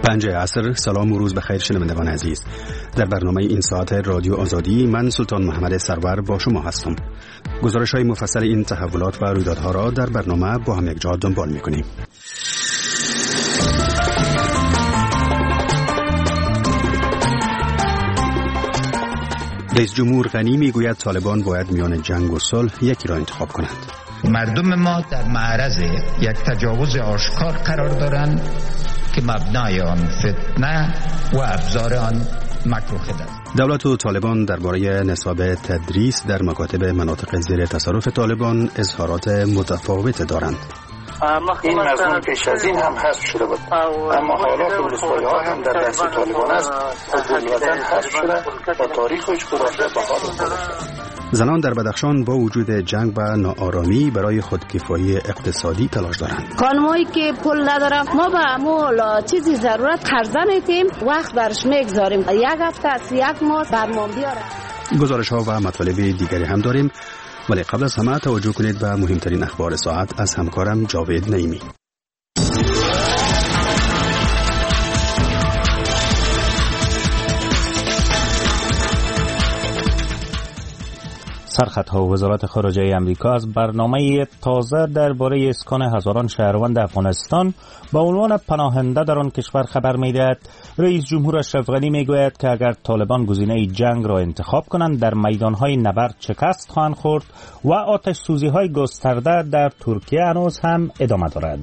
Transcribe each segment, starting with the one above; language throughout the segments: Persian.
5 عصر. سلام و روز بخیر شنوندگان عزیز. در برنامه این ساعت رادیو آزادی من سلطان محمد سرور با شما هستم. گزارش های مفصل این تحولات و رویدادها را در برنامه با هم یک جا دنبال می‌کنیم. رئیس جمهور غنی میگوید طالبان باید میان جنگ و صلح یکی را انتخاب کنند. مردم ما در معرض یک تجاوز آشکار قرار دارند که مبنای آن فتنه و ابزار آن مکروه است. دولت و طالبان درباره نصاب تدریس در مکاتب مناطق زیر تصرف طالبان اظهارات متفاوت دارند. این مضمون پیش از این هم حذف شده بود، اما حالا که ولسوالی‌ها هم در دست طالبان است و کلیتاً حذف شده و تاریخش گذشته به حال افتاده. زنان در بدخشان با وجود جنگ و ناآرامی برای خودکفایی اقتصادی تلاش دارند. خانمایی که پول ندارن، ما به مول چیزی ضرورت قرضه میتیم، وقت برش میگذاریم، یک هفته از یک ماه برمان بیاره. گزارش ها و مطالب دیگری هم داریم، ولی قبل از همه توجه کنید به مهمترین اخبار ساعت از همکارم جاوید نعیمی. سرخطها وزارت خارجه امریکا از برنامه تازه درباره اسکان هزاران شهروند افغانستان با عنوان پناهنده در آن کشور خبر می‌دهد. رئیس جمهور اشرف غنی میگوید که اگر طالبان گزینه جنگ را انتخاب کنند در میدانهای نبرد شکست خواهند خورد و آتش سوزی‌های گسترده در ترکیه هنوز هم ادامه دارد.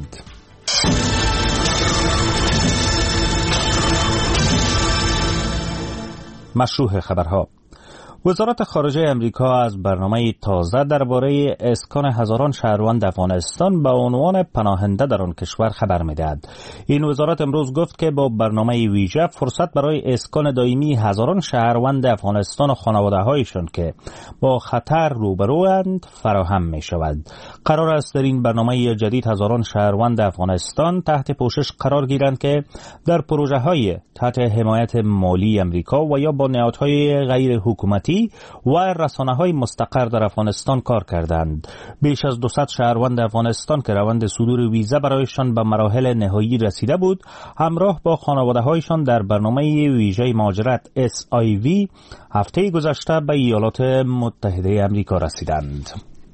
مشروع خبرها. وزارت خارجه امریکا از برنامه تازه درباره اسکان هزاران شهروند افغانستان با عنوان پناهنده در آن کشور خبر می‌دهد. این وزارت امروز گفت که با برنامه ویژه فرصت برای اسکان دائمی هزاران شهروند افغانستان و خانواده‌هایشان که با خطر روبروند فراهم می‌شود. قرار است در این برنامه جدید هزاران شهروند افغانستان تحت پوشش قرار گیرند که در پروژه‌های تحت حمایت مالی امریکا و یا با نهادهای غیر حکومتی و رسانه‌های مستقر در افغانستان کار کردند. بیش از 200 شهروند افغانستان که روند صدور ویزا برایشان به مراحل نهایی رسیده بود، همراه با خانواده‌هایشان در برنامه ویژه مهاجرت SIV هفته گذشته به ایالات متحده آمریکا رسیدند.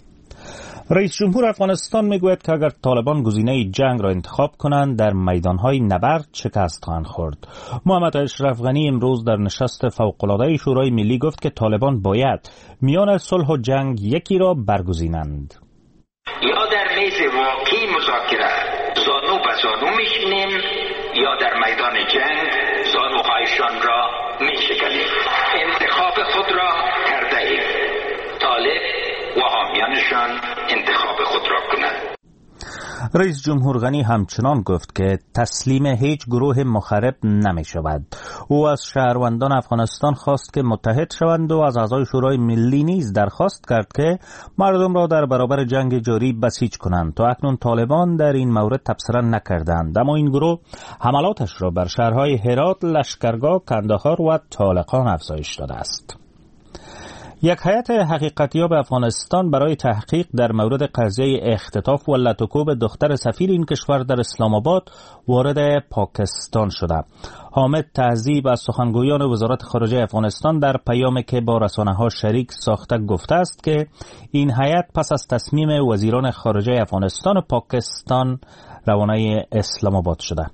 رئیس جمهور افغانستان میگوید که اگر طالبان گزینه جنگ را انتخاب کنند در میدانهای نبرد شکست خواهند خورد. محمد اشرف غنی امروز در نشست فوق‌العاده شورای ملی گفت که طالبان باید میان صلح و جنگ یکی را برگزینند. یا در میز واقعی مذاکره زانو به زانو میشینیم یا در میدان جنگ زانوهایشان را میشکنیم. انتخاب خود را کرده ایم. طالب و حامیانشان انتخاب خود را کنند. رئیس جمهور غنی همچنان گفت که تسلیم هیچ گروه مخرب نمی شود. او از شهروندان افغانستان خواست که متحد شوند و از اعضای شورای ملی نیز درخواست کرد که مردم را در برابر جنگ جاری بسیج کنند. تا اکنون طالبان در این مورد تبصره نکردند، اما این گروه حملاتش را بر شهرهای هرات، لشکرگاه، کندهار و طالقان افزایش داده است. یک هیئت حقیقتیاب افغانستان برای تحقیق در مورد قضیه اختطاف و لطوکوب دختر سفیر این کشور در اسلام آباد وارد پاکستان شده. حامد تهذیب از سخنگویان وزارت خارجه افغانستان در پیامی که با رسانه‌ها شریک ساخته گفته است که این هیئت پس از تصمیم وزیران خارجه افغانستان و پاکستان روانه اسلام آباد شده.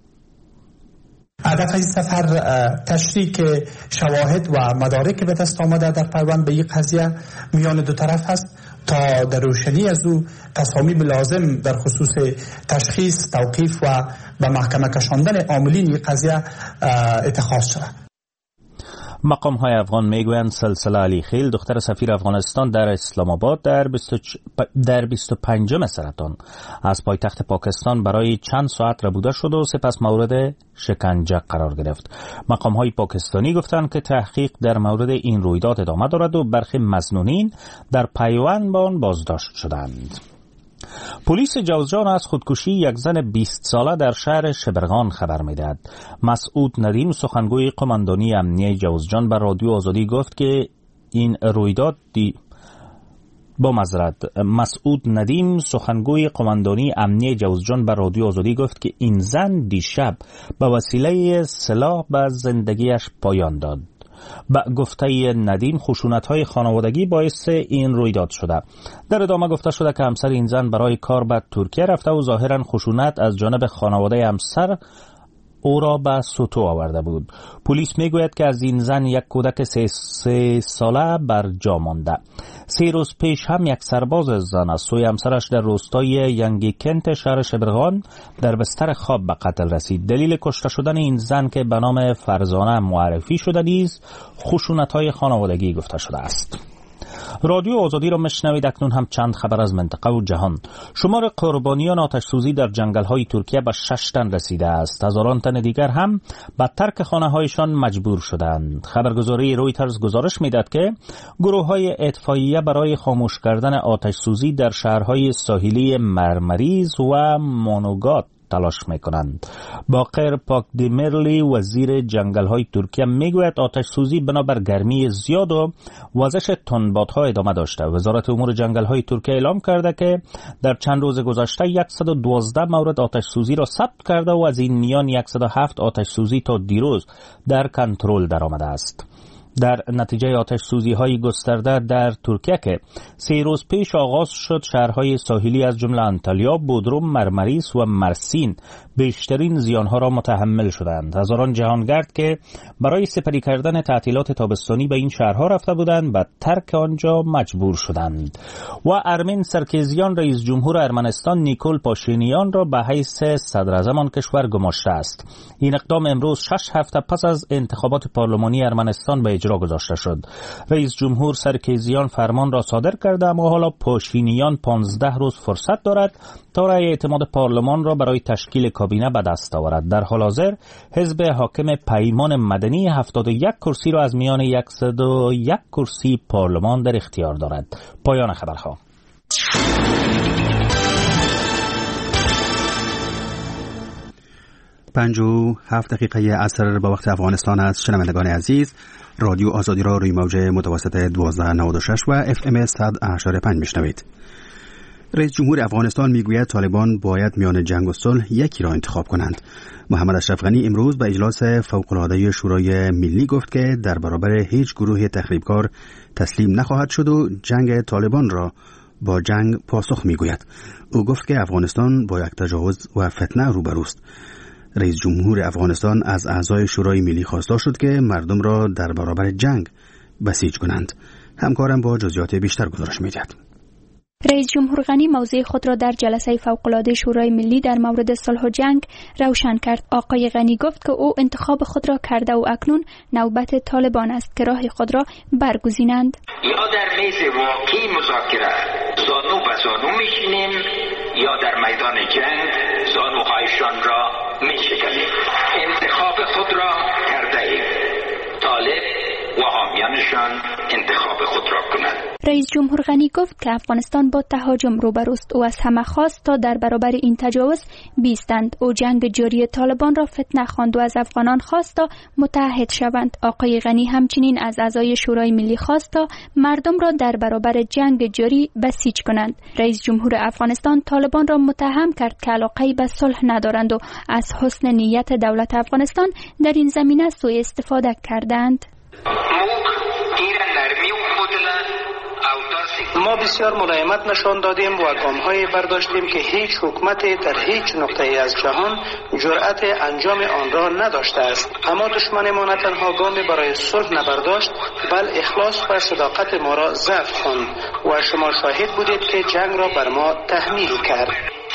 هدف این سفر تشریک شواهد و مدارک به دست آمده در پیوند به این قضیه میان دو طرف است تا در روشنی از او تصامیم لازم در خصوص تشخیص، توقیف و به محکمه کشاندن عاملین این قضیه اتخاذ شود. مقام های افغان میگویند سلسله علی خیل دختر سفیر افغانستان در اسلام آباد در 25 سرطان از پایتخت پاکستان برای چند ساعت ربوده شد و سپس مورد شکنجه قرار گرفت. مقام های پاکستانی گفتند که تحقیق در مورد این رویداد ادامه دارد و برخی مظنونین در پیوند با آن بازداشت شدند. پلیس جوزجان از خودکشی یک زن 20 ساله در شهر شبرغان خبر می‌دهد. مسعود ندیم سخنگوی قماندانی امنیه جوزجان به رادیو آزادی گفت که این رویداد با معذرت مسعود ندیم سخنگوی قماندانی امنیه جوزجان به رادیو آزادی گفت که این زن دیشب به وسیله سلاح به زندگیش پایان داد. با گفته ندیم خشونت‌های خانوادگی باعث این رویداد شده. در ادامه گفته شده که همسر این زن برای کار به ترکیه رفته و ظاهراً خشونت از جانب خانواده همسر او را به سوتو آورده بود. پلیس میگوید که از این زن یک کودک 3 ساله بر جا مانده. 3 روز پیش هم یک سرباز زن از سوی همسرش در روستای ینگی کنت شهر شبرغان در بستر خواب به قتل رسید. دلیل کشته شدن این زن که به نام فرزانه معرفی شده نیز خشونت‌های خانوادگی گفته شده است. رادیو آزادی را میشنوید. اکنون هم چند خبر از منطقه و جهان. شمار قربانیان آتش سوزی در جنگل‌های ترکیه به 6 تن رسیده است. هزاران تن دیگر هم به ترک خانه‌هایشان مجبور شدند. خبرگزاری رویترز گزارش می‌دهد که گروه‌های اطفائیه برای خاموش کردن آتش سوزی در شهرهای ساحلی مرمریز و مونوگات تلاش میکنند. باقر پاکدیمیرلی وزیر جنگل‌های ترکیه میگوید آتش سوزی بنابر گرمی زیاد و وزش تندبادها ادامه داشته. وزارت امور جنگل‌های ترکیه اعلام کرده که در چند روز گذشته 112 مورد آتش سوزی را ثبت کرده و از این میان 107 آتش سوزی تا دیروز در کنترل درآمده است. در نتیجه آتش سوزی های گسترده در ترکیه که 3 روز پیش آغاز شد، شهرهای ساحلی از جمله انتالیا، بودروم، مرمریز و مرسین بیشترین زیانها را متحمل شدند. هزاران جهانگرد که برای سپری کردن تعطیلات تابستانی به این شهرها رفته بودند به ترک آنجا مجبور شدند. و ارمین سرکیزیان رئیس جمهور ارمنستان نیکول پاشینیان را به حیث صدر اعظم آن کشور گماشته است. این اقدام امروز 6 هفته پس از انتخابات پارلمانی ارمنستان به اجرا گذاشته شد. رئیس جمهور سرکیزیان فرمان را صادر کرده، اما حالا پاشینیان 15 روز فرصت دارد تا رأی اعتماد پارلمان را برای تشکیل کابینه به دست آورد. در حال حاضر حزب حاکم پیمان مدنی 71 کرسی را از میان 101 کرسی پارلمان در اختیار دارد. پایان خبرها. پنج و 7 دقیقه عصر به وقت افغانستان است. شنوندگان عزیز، رادیو آزادی را روی موج متوسط 1296 و FM 100.5 میشنوید. رئیس جمهور افغانستان میگوید طالبان باید میان جنگ و صلح یکی را انتخاب کنند. محمد اشرف غنی امروز به اجلاس فوق‌العاده شورای ملی گفت که در برابر هیچ گروه تخریبکار تسلیم نخواهد شد و جنگ طالبان را با جنگ پاسخ میگوید. او گفت که افغانستان با یک تجاوز و فتنه روبروست. رئیس جمهور افغانستان از اعضای شورای ملی خواستار شد که مردم را در برابر جنگ بسیج کنند. همکارم با جزئیات بیشتر گزارش می‌دهد. رئیس جمهور غنی موضع خود را در جلسه فوق‌العاده شورای ملی در مورد صلح و جنگ روشن کرد. آقای غنی گفت که او انتخاب خود را کرده و اکنون نوبت طالبان است که راه خود را برگزینند. یا در میز واقعی مذاکره زانو به زانو میشینیم یا در میدان جنگ زانوهایشان را میشکنیم. انتخاب خود را کرده ایم. طالب و حامیانشان انتخاب خود را کنند. رئیس جمهور غنی گفت که افغانستان با تهاجم روبروست. او از همه خواست تا در برابر این تجاوز بیستند. او جنگ جاری طالبان را فتنه خواند و از افغانان خواست تا متحد شوند. آقای غنی همچنین از اعضای شورای ملی خواست تا مردم را در برابر جنگ جاری بسیج کنند. رئیس جمهور افغانستان طالبان را متهم کرد که علاقه به صلح ندارند و از حسن نیت دولت افغانستان در این زمینه سوء استفاده کردند. ما بسیار ملایمت نشان دادیم و گام‌هایی برداشتیم که هیچ حکومتی در هیچ نقطه‌ای از جهان جرأت انجام آن را نداشته است. اما دشمن ما نه تنها گامی برای صلح نبرداشت، بل اخلاص و صداقت ما را ضعف خواند و شما شاهد بودید که جنگ را بر ما تحمیل کرد.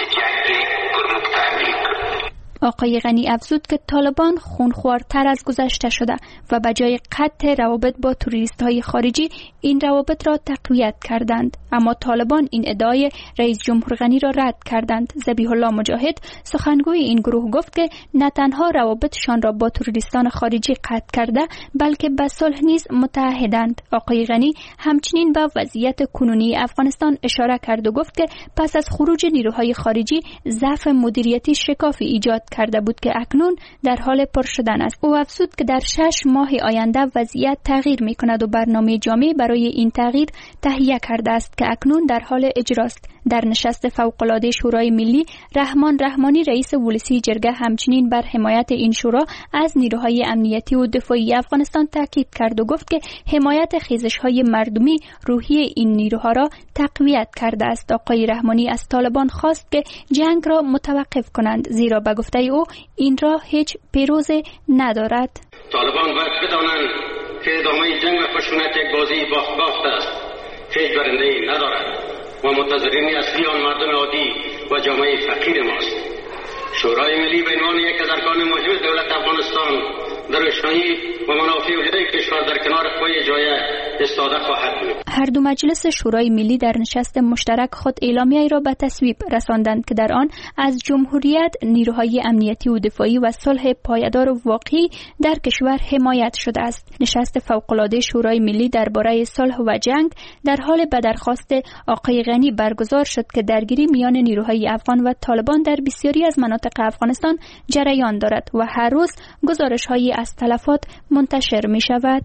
آقای غنی افزود که طالبان خونخوارتر از گذشته شده و به جای قطع روابط با توریست‌های خارجی این روابط را تقویت کردند. اما طالبان این ادعای رئیس جمهور غنی را رد کردند. ذبیح الله مجاهد سخنگوی این گروه گفت که نه تنها روابطشان را با توریستان خارجی قطع کرده بلکه به صلح نیز متحدند. آقای غنی همچنین به وضعیت کنونی افغانستان اشاره کرد و گفت که پس از خروج نیروهای خارجی ضعف مدیریتی شکافی ایجاد کرده بود که اکنون در حال پر شدن است. او افزود که در 6 ماه آینده وضعیت تغییر می کند و برنامه جامع برای این تغییر تهیه کرده است که اکنون در حال اجراست. در نشست فوق‌العاده شورای ملی، رحمان رحمانی رئیس ولسی جرگه همچنین بر حمایت این شورا از نیروهای امنیتی و دفاعی افغانستان تاکید کرد و گفت که حمایت خیزش‌های مردمی روحیه این نیروها را تقویت کرده است. آقای رحمانی از طالبان خواست که جنگ را متوقف کنند، زیرا به گفته او این را هیچ پیروزی ندارد. طالبان باید بدانند که ادامه جنگ و خشونت یک بازی باخت است، هیچ برنده‌ای ندارد و منتظرین اصلی آن مردم عادی و جامعه فقیر ماست. شورای ملی به عنوان یک از ارکان مهم دولت افغانستان در روشنایی و منافع علیه کشور در کنار پای جای ایستاده خواهد بود. هر دو مجلس شورای ملی در نشست مشترک خود اعلامیه‌ای را به تصویب رساندند که در آن از جمهوریت، نیروهای امنیتی و دفاعی و صلح پایدار و واقعی در کشور حمایت شده است. نشست فوق‌العاده شورای ملی درباره صلح و جنگ در حال به درخواست آقای غنی برگزار شد که درگیری میان نیروهای افغان و طالبان در بسیاری از مناطق افغانستان جریان دارد و هر روز گزارش‌هایی از تلفات منتشر می شود.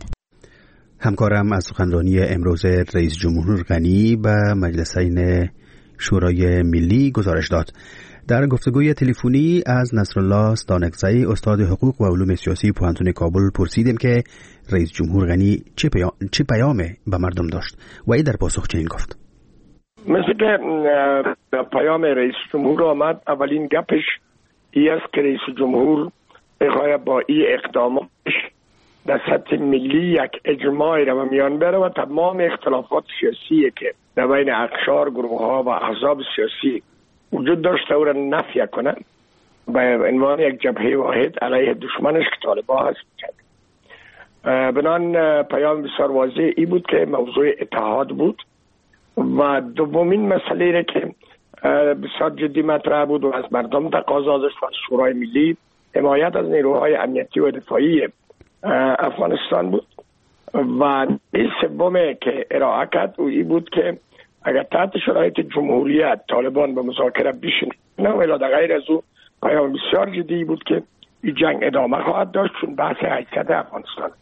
همکارم از سخنرانی امروز رئیس جمهور غنی به مجلسین شورای ملی گزارش داد. در گفتگوی تلفنی از نصرالله ستانکزی استاد حقوق و علوم سیاسی پوهنتون کابل پرسیدیم که رئیس جمهور غنی چه پیامی به مردم داشت و ای در پاسخ چنین گفت. مثل که پیام رئیس جمهور آمد، اولین گپش ای است که رئیس جمهور بخواهد با این اقداماتش در سطح ملی یک اجماعی را میان بره و تمام اختلافات سیاسی که در بین اقشار، گروه ها و احزاب سیاسی وجود داشته او را نفی کنه به عنوان یک جبهه واحد علیه دشمنش که طالبان هست. بنان پیام بسیار واضح ای بود که موضوع اتحاد بود و دومین مسئله را که بسیار جدی مطرح بود و از مردم تقاضا داشت و از شورای ملی حمایت از نیروهای امنیتی و دفاعی افغانستان بود و این سومه که ارائه کرد و این بود که اگر تحت شرایط جمهوریت طالبان به مذاکره بشینه نه ولی در غیر از او پیام بسیار جدی بود که این جنگ ادامه خواهد داشت چون بحث حیثیت افغانستان.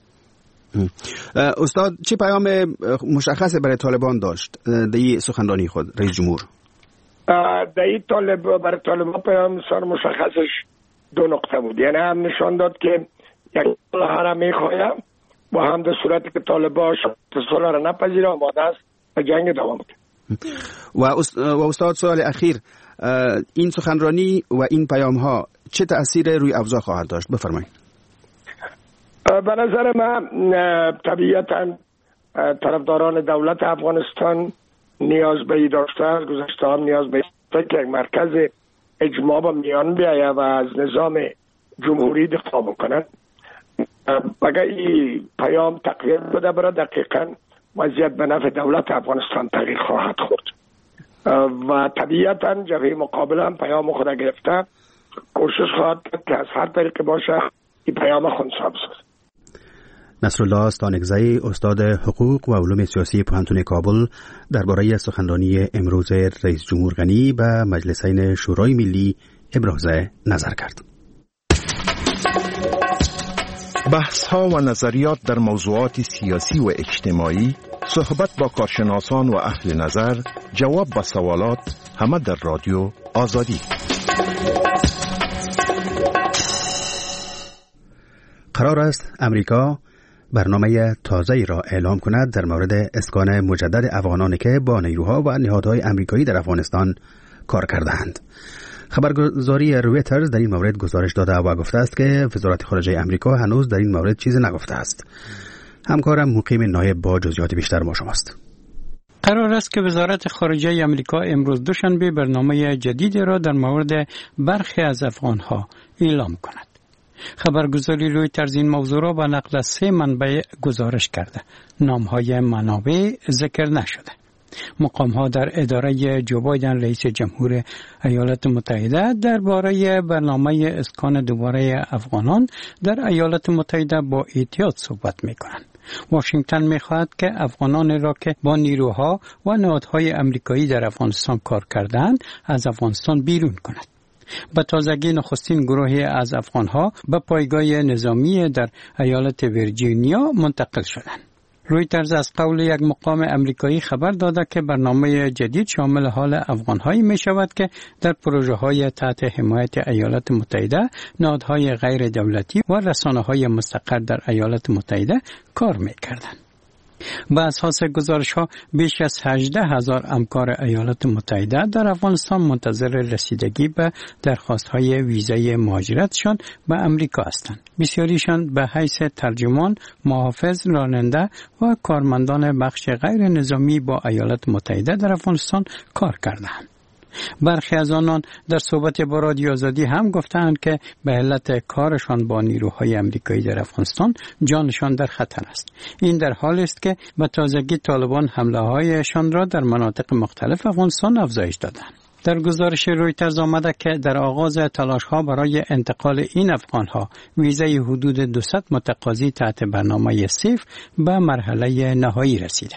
استاد چه پیام مشخص برای طالبان داشت در این سخنرانی خود رئیس جمهور؟ در این برای طالبان پیام بسیار مشخصش دو نقطه بود. یعنی هم نشان داد که یک صلح را میخوایم و هم در صورتی که طالبان صلح را نپذیره آماده است و جنگ ادامه بده. و استاد سوال اخیر، این سخنرانی و این پیام ها چه تأثیر روی اوضاع خواهد داشت؟ بفرمایید. به نظر من طبیعتا طرفداران دولت افغانستان نیاز به این داشتن، گذشته هم نیاز به که یک مرکز اجماع با میان بیاید و از نظام جمهوری دفاع بکنن. اگر این پیام تقویت بده برای دقیقا وضعیت به نفع دولت افغانستان تغییر خواهد خورد و طبیعتا جبهه مقابل هم پیام خود گرفته کوشش خواهد کرد که از هر طریق باشه این پیام خنثی بسازد. نصرالله ستانکزی استاد حقوق و علوم سیاسی پوهنتون کابل درباره سخنرانی امروز رئیس جمهور غنی به مجلسین شورای ملی ابراز نظر کرد. بحث‌ها و نظریات در موضوعات سیاسی و اجتماعی، صحبت با کارشناسان و اهل نظر، جواب به سوالات، همه در رادیو آزادی. قرار است امریکا برنامه تازه‌ای را اعلام کند در مورد اسکان مجدد افغانانی که با نیروها و نهادهای امریکایی در افغانستان کار کرده‌اند. خبرگزاری رویترز در این مورد گزارش داده و گفته است که وزارت خارجه امریکا هنوز در این مورد چیزی نگفته است. همکارم مقیم نایب با جزئیات بیشتر ما شماست. قرار است که وزارت خارجه امریکا امروز دوشنبه برنامه جدیدی را در مورد برخی از افغانها اعلام کند. خبرگزاری رویترز این موضوع را به نقل 3 منبع گزارش کرده. نام‌های منابع ذکر نشده. مقام‌ها در اداره جو بایدن رئیس جمهور ایالات متحده درباره برنامه اسکان دوباره افغانان در ایالات متحده با احتیاط صحبت می‌کنند. واشنگتن می‌خواهد که افغانان را که با نیروها و نهادهای آمریکایی در افغانستان کار کردند از افغانستان بیرون کند. به تازگی نخستین گروهی از افغانها به پایگاه نظامی در ایالت ویرجینیا منتقل شدند. رویترز از قول یک مقام امریکایی خبر داده که برنامه جدید شامل حال افغانهایی می شود که در پروژه های تحت حمایت ایالات متحده، نهادهای غیر دولتی و رسانه های مستقر در ایالات متحده کار می کردند. با اساس گزارش ها بیش از 18,000 همکار ایالات متحده در افغانستان منتظر رسیدگی به درخواست های ویزای مهاجرتشان به امریکا هستند. بسیاریشان به حیث ترجمان، محافظ، راننده و کارمندان بخش غیر نظامی با ایالات متحده در افغانستان کار کردند. برخی از آنان در صحبت با رادیو آزادی هم گفتند که به علت کارشان با نیروهای امریکایی در افغانستان جانشان در خطر است. این در حالی است که به تازگی طالبان حمله هایشان را در مناطق مختلف افغانستان افزایش دادند. در گزارش رویترز آمده که در آغاز تلاش ها برای انتقال این افغان ها ویزای حدود 200 متقاضی تحت برنامه سیف به مرحله نهایی رسیده.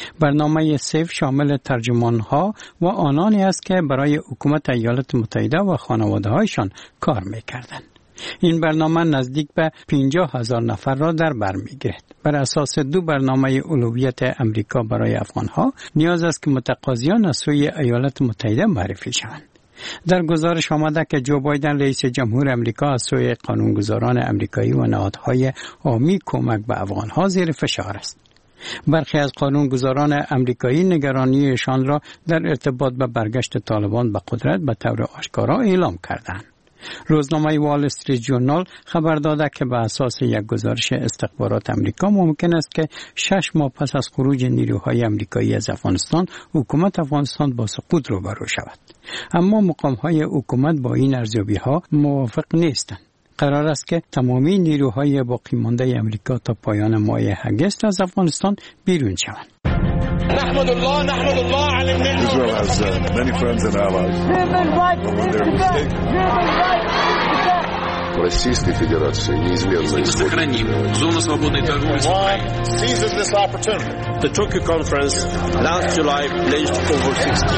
برنامه سیف شامل ترجمان‌ها و آنانی است که برای حکومت ایالات متحده و خانواده‌هایشان کار می‌کردند. این برنامه نزدیک به 50,000 نفر را در بر می‌گیرد. بر اساس دو برنامه اولویت امریکا برای افغان‌ها نیاز است که متقاضیان از سوی ایالات متحده معرفی شوند. در گزارش آمده که جو بایدن رئیس جمهور امریکا از سوی قانونگذاران امریکایی و نهادهای عامی کمک به افغان‌ها زیر فشار است. برخی از قانونگذاران امریکایی نگرانیشان را در ارتباط به برگشت طالبان به قدرت به طور آشکارا اعلام کردند. روزنامه وال استریت ژورنال خبر داده که به اساس یک گزارش استخبارات امریکا ممکن است که 6 ماه پس از خروج نیروهای امریکایی از افغانستان حکومت افغانستان با سقوط روبرو شود. اما مقام‌های حکومت با این ارزیابی‌ها موافق نیستند. قرار است که تمامی نیروهای باقی مانده امریکا تا پایان ماه اگست از افغانستان بیرون شوند. نحمد الله علی النعمة. Israel has many friends and allies. Российской Федерации неизменно сохраним зону свободной торговли с Украиной. Seizes this opportunity. The Tokyo conference last July pledged over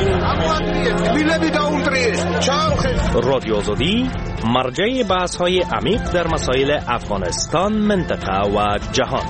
16 رادیو آزادی مرجع بحث‌های عمیق در مسائل افغانستان، منطقه و جهان.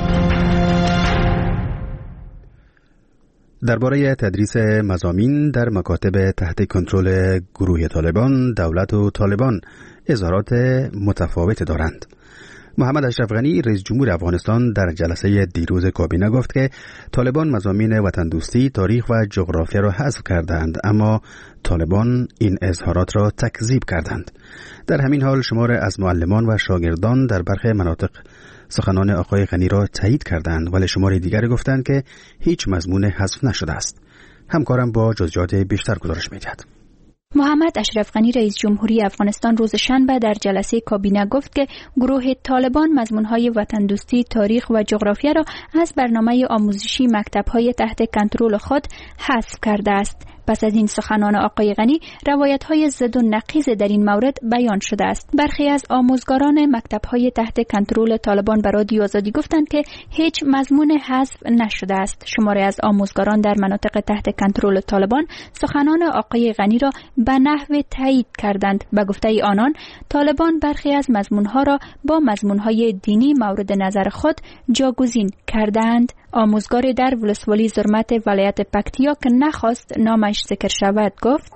درباره تدریس مضامین در مکاتب تحت کنترل گروه طالبان، دولت و طالبان اظهارات متفاوت دارند. محمد اشرف غنی رئیس جمهور افغانستان در جلسه دیروز کابینه گفت که طالبان مضامین وطن دوستی، تاریخ و جغرافیا را حذف کردند، اما طالبان این اظهارات را تکذیب کردند. در همین حال شمار از معلمان و شاگردان در برخی مناطق سخنان آقای غنی را تایید کردند، ولی شمار دیگر گفتند که هیچ مضمون حذف نشده است. همکارم با جزئیات بیشتر گزارش می‌دهد. محمد اشرف غنی رئیس جمهوری افغانستان روز شنبه در جلسه کابینه گفت که گروه طالبان مضمون‌های وطن دوستی، تاریخ و جغرافیا را از برنامه آموزشی مکتب‌های تحت کنترل خود حذف کرده است. پس از این سخنان آقای غنی روایت‌های ضد و نقیض در این مورد بیان شده است. برخی از آموزگاران مکتب‌های تحت کنترل طالبان به رادیو آزادی گفتند که هیچ مضمون حذف نشده است. شماری از آموزگاران در مناطق تحت کنترل طالبان سخنان آقای غنی را به نحو تایید کردند. به گفته آنان طالبان برخی از مضمون‌ها را با مضمون‌های دینی مورد نظر خود جاگزین کردند. آموزگار در ولسوالی زرمت ولایت پکتیا که نخواست نامش ذکر شود گفت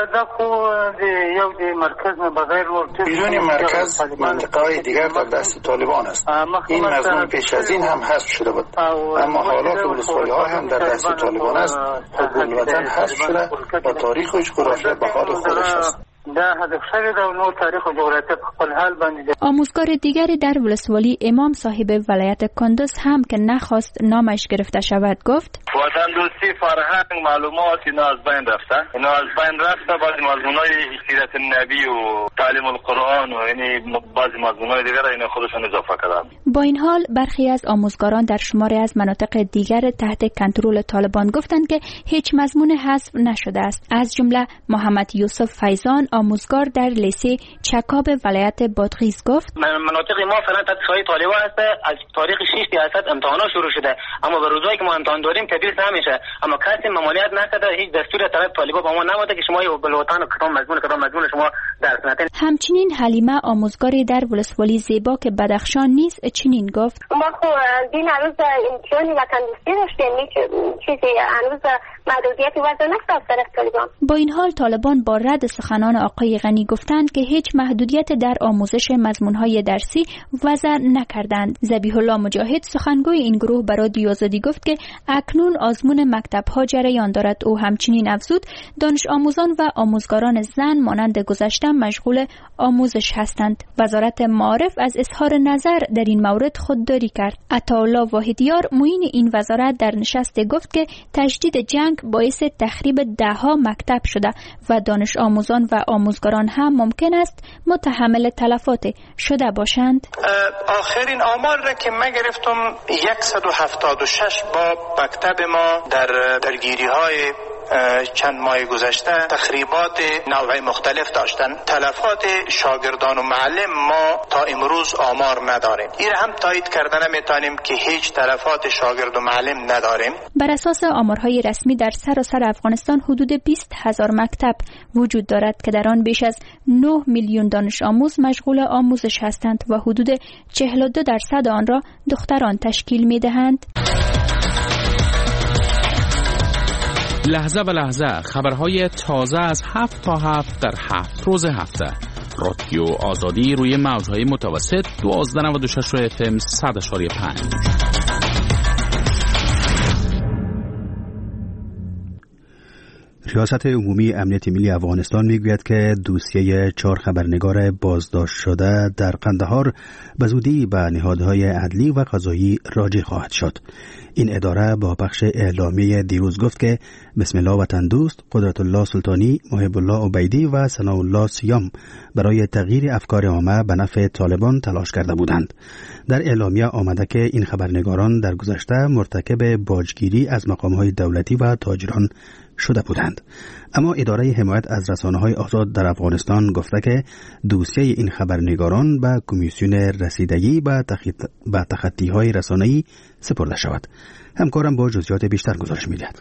بیرون مرکز منطقه‌های دیگر در دست طالبان است. این مضمون پیش از این هم حذف شده بود، اما حالا که ولسوالی‌ها هم در دست طالبان است، حقوق الوطن حذف شده و تاریخ و جغرافیا به حال خودش است. آموزگار دیگری در ولسوالی امام صاحب ولایت کندوز هم که نخواست نامش گرفته شود گفت وطن دوستی، فرهنگ، معلومات اینا از بین رفته. بعد مضمونای سیرت نبی و تعلیم القرآن و یعنی بعضی مضمون‌های دیگر اینا خودشون اضافه کردن. با این حال برخی از آموزگاران در شماری از مناطق دیگر تحت کنترل طالبان گفتند که هیچ مضمون حذف نشده است. از جمله محمد یوسف فیضان آموزگار در لیسه چکاب ولایت بادغیس گفت مناطق ما فعلا تحت سایه طالبان است. از تاریخ 6 اسد امتحانات شروع شده، اما به روزایی که ما امتحان داریم تدریس نمیشه، اما کسی ممانعت نکرده. هیچ دستور طرف طالبان با ما نبوده که شما بلوطن و کدام مضمون شما درس ندین. همچنین حلیمه آموزگاری در ولسوالی زیباک بدخشان نیز چنین گفت ما خب دین هنوز امتحانی وطن دوستی داشتیم، چیزی هنوز محدودیتی وضع نشده از طرف طالبان. با این حال طالبان با رد سخنان آقای غنی گفتند که هیچ محدودیت در آموزش مضمون‌های درسی وضع نکردند. ذبیح الله مجاهد سخنگوی این گروه برای رادیو آزادی گفت که اکنون آزمون مکتب‌ها جریان دارد. او همچنین افزود دانش آموزان و آموزگاران زن مانند گذشته مشغول آموزش هستند. وزارت معارف از اظهار نظر در این مورد خودداری کرد. عطاالله واحدیار معین این وزارت در نشست گفت که تشدید جنگ باعث تخریب ده‌ها مکتب شده و دانش آموزان و آموزگاران هم ممکن است متحمل تلفات شده باشند. آخرین آمار را که من گرفتم 176 با مکتب ما در درگیری‌های چند ماه گذشته تخریبات نوع مختلف داشتن. تلفات شاگردان و معلم ما تا امروز آمار نداریم. این هم تایید کردن نمیتونیم که هیچ تلفات شاگرد و معلم نداریم. بر اساس آمارهای رسمی در سراسر افغانستان حدود 20,000 مکتب وجود دارد که در آن بیش از 9 میلیون دانش آموز مشغول آموزش هستند و حدود 42% آن را دختران تشکیل می‌دهند. لحظه به لحظه خبرهای تازه از 7 تا 7 در 7 روز هفته. رادیو آزادی روی موجهای متوسط 1296 FM 100.5. ریاست عمومی امنیت ملی افغانستان میگوید که دوسیه 4 خبرنگار بازداشت شده در قندهار به زودی به نهادهای عدلی و قضایی راجع خواهد شد. این اداره با بخش اعلامیه دیروز گفت که بسم الله وطن دوست، قدرت الله سلطانی، محب الله عبیدی و ثناء الله سیام برای تغییر افکار عامه به نفع طالبان تلاش کرده بودند. در اعلامیه آمده که این خبرنگاران در گذشته مرتکب باجگیری از مقامهای دولتی و تاجران شده بودند. اما اداره حمایت از رسانه‌های آزاد در افغانستان گفته که دوسیه این خبرنگاران به کمیسیون رسیدگی به تخطی‌های رسانه‌ای سپرده شود. همکارم با جزئیات بیشتر گزارش می‌دهد.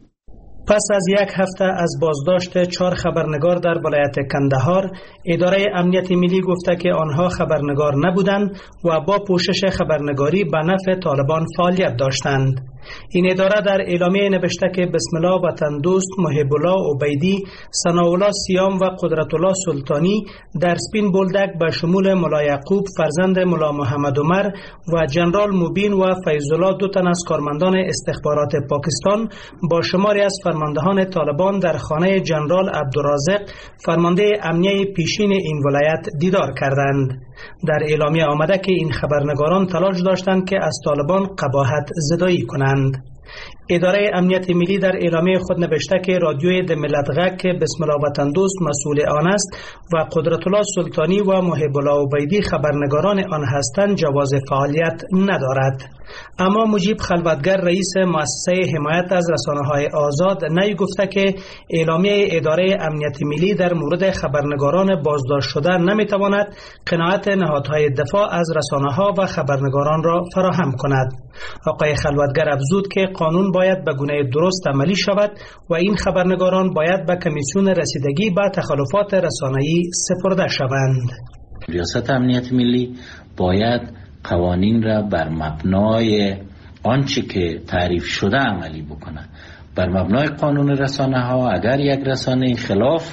پس از یک هفته از بازداشت 4 خبرنگار در ولایت کندهار، اداره امنیت ملی گفته که آنها خبرنگار نبودند و با پوشش خبرنگاری به نفع طالبان فعالیت داشتند. این اداره در اعلامیه نوشته که بسم الله وطن دوست، محب الله عبیدی، ثناء الله سیام و قدرت الله سلطانی در سپین بولدک به شمول ملا یعقوب فرزند ملا محمد عمر و جنرال مبین و فیض الله 2 تن از کارمندان استخبارات پاکستان با شماری از فرماندهان طالبان در خانه جنرال عبدالرازق فرمانده امنیه پیشین این ولایت دیدار کردند. در اعلامیه آمده که این خبرنگاران تلاش داشتند که از طالبان قباحت زدایی کنند. اداره امنیت ملی در اعلامیه خود نوشته که رادیوی د ملت غږ که بسم الله وطن دوست مسئول آن است و قدرت الله سلطانی و محب الله عبیدی خبرنگاران آن هستند جواز فعالیت ندارد. اما مجیب خلوتگر رئیس مؤسسه حمایت از رسانه‌های آزاد نی گفته که اعلامیه اداره امنیت ملی در مورد خبرنگاران بازداشت شده نمیتواند قناعت نهادهای دفاع از رسانه‌ها و خبرنگاران را فراهم کند. آقای خلوتگر افزود که قانون باید به گونه درست عملی شود و این خبرنگاران باید به کمیسیون رسیدگی به تخلفات رسانه‌ای سپرده شوند. ریاست امنیت ملی باید قوانین را بر مبنای آنچه که تعریف شده عملی بکنه. بر مبنای قانون رسانه ها اگر یک رسانه خلاف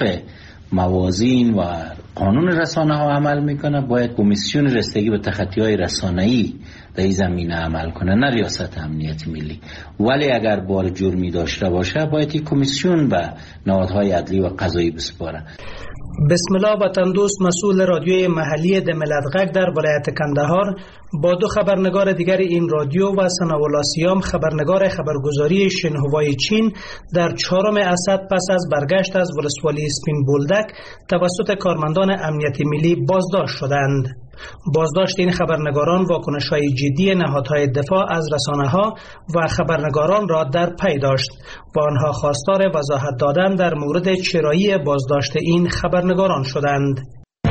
موازین و قانون رسانه ها عمل میکنه باید کمیسیون رسیدگی به تخطی های رسانه‌ای در این زمینه عمل کنه، نه ریاست امنیت ملی. ولی اگر بار جرمی داشته باشه باید این کمیسیون به نهادهای عدلی و قضایی بسپاره. بسم الله وطن دوست، مسئول رادیوی محلی د ملت‌غږ در ولایت کندهار با دو خبرنگار دیگر این رادیو و ثناءالله سیام خبرنگار خبرگزاری شنهوای چین در 4 اسد پس از برگشت از ولسوالی سپین بولدک توسط کارمندان امنیت ملی بازداشت شدند. بازداشت این خبرنگاران واکنش‌های جدی نهادهای دفاع از رسانه‌ها و خبرنگاران را در پی داشت و آنها خواستار وضاحت دادن در مورد چرایی بازداشت این خبرنگاران شدند.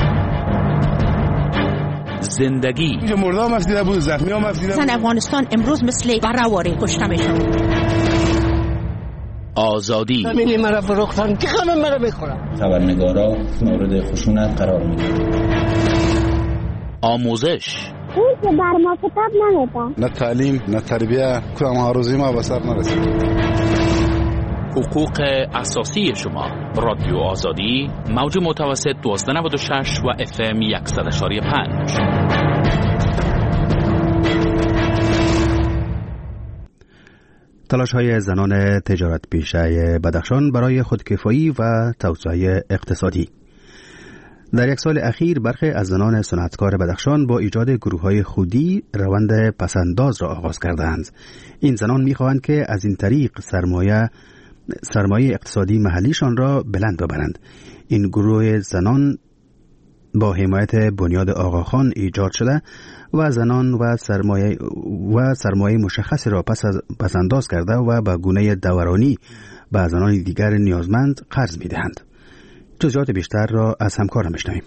زندگی مردم مفدیده بود، زخمی ها مفدیده بود. زن افغانستان امروز مثل برهواری کشته میشن. آزادی همینی مرا فروختن که همه مرا بخورن. خبرنگارا مورد خشونت قرار میگیرن. آموزش اون که بر ما کتاب نمیده. نه تعلیم نه تربیه، کدام هاروزی ما به سر نرسید. حقوق اساسی شما. رادیو آزادی، موج متوسط 1296 و FM 100.5. تلاش‌های زنان تجارت پیشه بدخشان برای خودکفایی و توسعه اقتصادی. در یک سال اخیر برخی از زنان صنعتکار بدخشان با ایجاد گروه‌های خودی روند پسنداز را آغاز کردند. این زنان می‌خواهند که از این طریق سرمایه اقتصادی محلیشان را بلند ببرند. این گروه زنان با حمایت بنیاد آقاخان ایجاد شده و زنان و سرمایه مشخصی را پسنداز کرده و به گونه دورانی به زنان دیگر نیازمند قرض می‌دهند. جزئیات بیشتر را از همکارم بشنویم.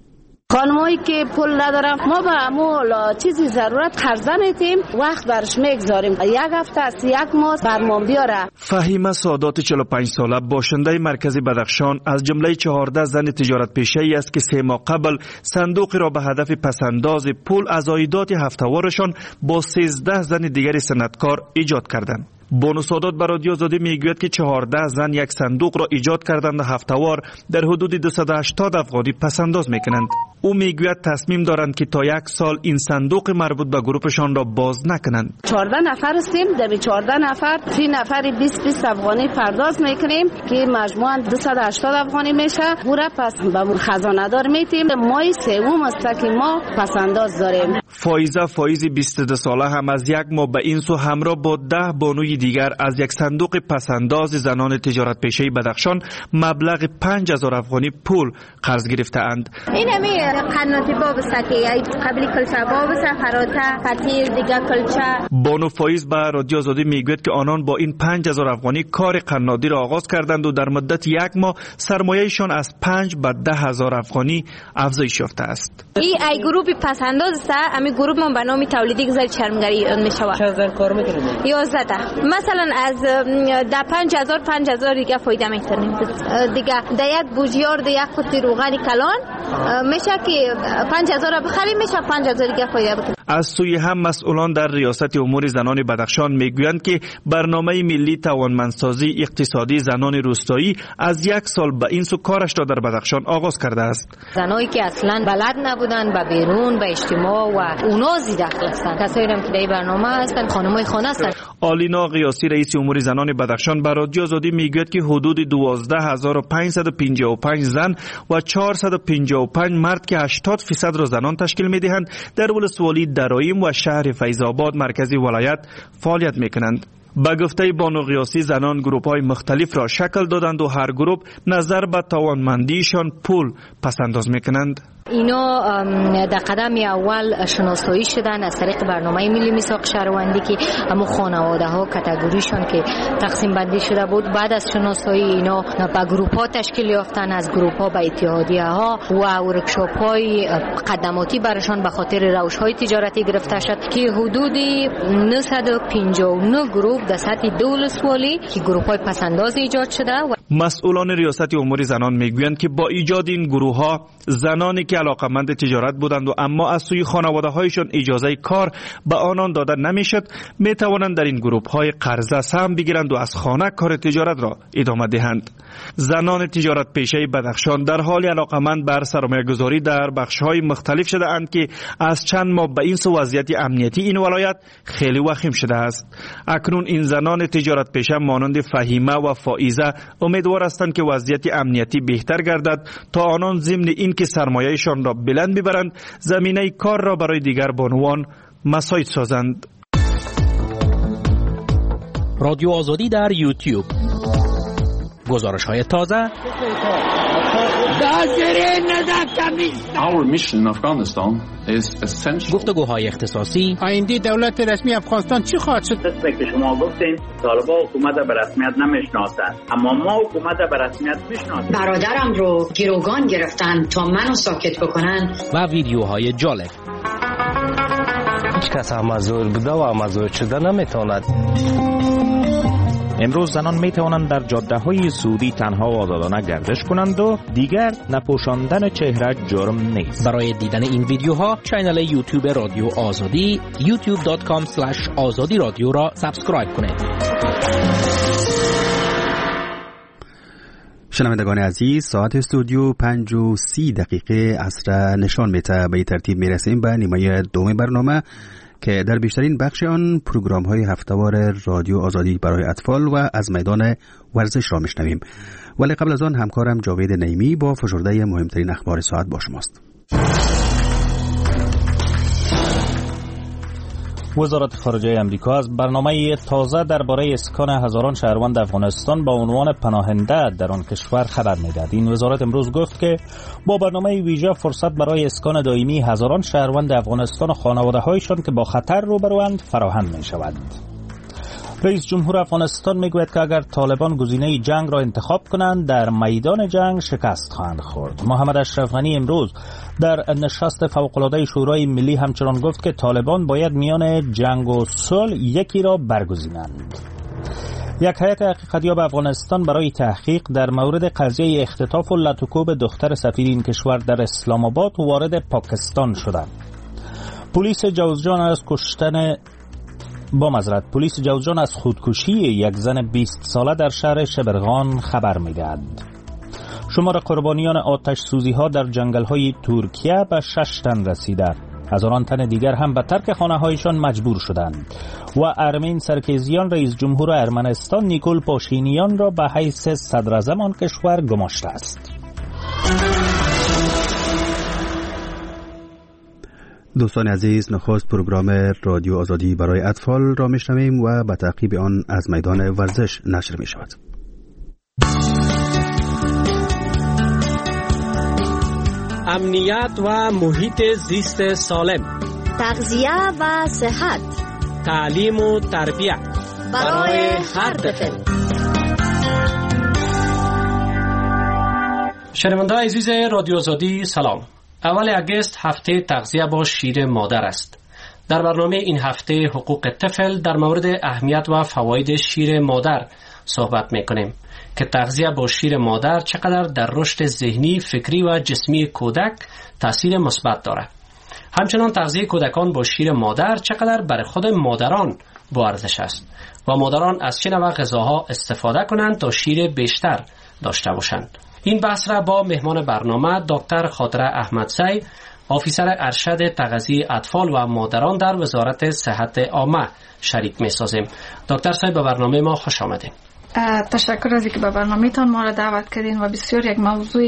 خانمایی که پول ندارم ما به امول چیزی ضرورت قرض میتیم، وقت برش میگذاریم، یک هفته است یک ماه برمان بیاره. فهیمه سادات 45 ساله باشنده مرکز بدخشان از جمله 14 زن تجارت پیشه ای است که 3 ماه قبل صندوقی را به هدف پسنداز پول از عایدات هفته‌وارشان با 13 زن دیگر صنعتکار ایجاد کردند. بانو سادات به رادیو آزادی میگوید که 14 زن یک صندوق را ایجاد کردند و هفته‌وار در حدود 280 افغانی پسنداز میکنند. او میگوید تصمیم دارند که تا 1 سال این صندوق مربوط به گروپشان را باز نکنند. 14 نفر هستیم، در 14 نفر 3 نفری 20 افغانی پرداز میکنیم که مجموعاً 280 افغانی میشه. پورا پس به خزانه دار میتیم. ماه سوم است که ما پسنداز داریم. فایزی 22 ساله هم از یک ماه به این سو همراه با 10 بانوی دیگر از یک صندوق پسنداز زنان تجارت پیشه بدخشان مبلغ 5000 افغانی پول قرض گرفته اند. این همه قناتی باب سکی قبلی کلچه باب سفراته فتیر دیگه کلچه. بانو فایز به رادیو آزادی میگوید که آنان با این 5000 افغانی کار قنادی را آغاز کردند و در مدت 1 ماه سرمایه‌شان از 5 به 10000 افغانی افزایش یافته است. این ای گروپ پسنداز است، امی گروپ ما به نام تولیدی گذار چرمگری میشود. چقدر کار میکنیم؟ 11 مثلا از ده 5000 دیگه فایده میتونیم دیگه. در یک بوجیار در یک قطعه روغن کلان میشه که 5000 بخریم، میشه 5000 دیگه فایده بکنیم. از سوی هم مسئولان در ریاست امور زنان بدخشان میگویند که برنامه ملی توانمندسازی اقتصادی زنان روستایی از 1 سال به این سو کارش را در بدخشان آغاز کرده است. زنایی که اصلا بلد نبودن به بیرون به اجتماع و اونا داخل هستند، کسایی هم که در برنامه هستند خانمای خانه هستند. آلینا قیاسی رئیس امور زنان بدخشان به رادیو آزادی میگوید که حدود 12555 زن و 455 مرد که 80% را زنان تشکیل میدهند در ولسوالی درایم و شهر فیض‌آباد مرکزی ولایت فعالیت میکنند. به گفته بانو قیاسی زنان گروپ‌های مختلف را شکل دادند و هر گروپ نظر به توانمندیشان پول پسنداز میکنند. اینا در قدم اول شناسایی شدن از طریق برنامه ملی میثاق شهروندی که همون خانواده ها کاتگوریشان که تقسیم بندی شده بود. بعد از شناسایی اینا به گروپ ها تشکیل یافتن، از گروپ ها به اتحادیه ها و ورکشاپ های قدماتی برشان به خاطر روش های تجارتی گرفته شد که حدود 959 گروپ در سطح دولت‌والی که گروپ های پسنداز ایجاد شده. مسئولان ریاست امور زنان میگویند که با ایجاد این گروه ها زنانی که علاقمند تجارت بودند و اما از سوی خانواده هایشان اجازه کار به آنان داده نمیشد می توانند در این گروه های قرضه سهم بگیرند و از خانه کار تجارت را ادامه دهند. زنان تجارت پیشه بدخشان در حال علاقمند بر سرمایه گذاری در بخش های مختلف شده اند که از چند ماه به این سو وضعیت امنیتی این ولایت خیلی وخیم شده است. اکنون این زنان تجارت پیشه مانند فهیمه و فائزه امید امیدوار هستند که وضعیت امنیتی بهتر گردد تا آنان ضمن اینکه سرمایه‌شان را بلند ببرند زمینه کار را برای دیگر بانوان مساعد سازند. رادیو آزادی در یوتیوب. گزارش‌های تازه. Our mission in Afghanistan is essential. گفتگوهای اختصاصی. آینده دولت رسمی افغانستان چی خواهد شد؟ مثل که شما گفتین طالبان حکومت به رسمیت نمیشناسند، اما ما حکومت به رسمیت میشناسیم. برادرم رو گروگان گرفتن تا منو ساکت بکنن. و ویدیوهای جالب. هیچ کس مزور بوده و مزور شده نمیتواند. امروز زنان می توانند در جاده های سعودی تنها و آزادانه گردش کنند و دیگر نپوشاندن چهره جرم نیست. برای دیدن این ویدیوها کانال یوتیوب رادیو آزادی youtube.com/azadi رادیو را سابسکرایب کنید. شنوندگان عزیز، ساعت استودیو 5:30 عصر نشان میده. به ترتیب میرسیم به نیمه دوم برنامه که در بیشترین بخش آن پروگرام های هفته‌وار رادیو آزادی برای اطفال و از میدان ورزش را میشنویم. ولی قبل از آن همکارم جاوید نعیمی با فشرده مهمترین اخبار ساعت با شماست. وزارت خارجه آمریکا از برنامه تازه درباره اسکان هزاران شهروند افغانستان با عنوان پناهنده در آن کشور خبر می‌دهد. این وزارت امروز گفت که با برنامه ویژه فرصت برای اسکان دائمی هزاران شهروند افغانستان و خانواده‌هایشان که با خطر روبروند فراهم می‌شود. رئیس جمهور افغانستان میگوید که اگر طالبان گزینه جنگ را انتخاب کنند در میدان جنگ شکست خواهند خورد. محمد اشرف غنی امروز در نشست فوق‌العاده شورای ملی همچنان گفت که طالبان باید میان جنگ و صلح یکی را برگزینند. یک هیئت حقیقتیاب افغانستان برای تحقیق در مورد قضیه اختطاف و لطوکوب دختر سفیر این کشور در اسلام آباد وارد پاکستان شدند. پلیس جوزجان از خودکشی یک زن 20 ساله در شهر شبرغان خبر می‌دهد. شمار قربانیان آتش سوزی ها در جنگل های ترکیه به 6 تن رسیده. هزاران تن دیگر هم به ترک خانه هایشان مجبور شدند و ارمین سرکیزیان رئیس جمهور ارمنستان نیکول پاشینیان را به حیث صدراعظم آن کشور گماشته است. دوستان عزیز، نخست پروگرام رادیو آزادی برای اطفال را میشنویم و به تعقیب آن از میدان ورزش نشر می شود. امنیت و محیط زیست سالم، تغذیه و صحت، تعلیم و تربیت برای هر طفل. شنوندگان عزیز رادیو آزادی سلام. اول اگست هفته تغذیه با شیر مادر است. در برنامه این هفته حقوق طفل در مورد اهمیت و فواید شیر مادر صحبت میکنیم که تغذیه با شیر مادر چقدر در رشد ذهنی، فکری و جسمی کودک تاثیر مثبت دارد. همچنان تغذیه کودکان با شیر مادر چقدر برای خود مادران با ارزش است و مادران از چه نوع غذاها استفاده کنند تا شیر بیشتر داشته باشند. این بحث را با مهمان برنامه دکتر خاطره احمدزی، افیسر ارشد تغذیه اطفال و مادران در وزارت صحت عامه شریک می سازیم. دکتر صاحب، به برنامه ما خوش آمدید. تشکر از اینکه به برنامه‌تان ما را دعوت کردین و بسیار یک موضوع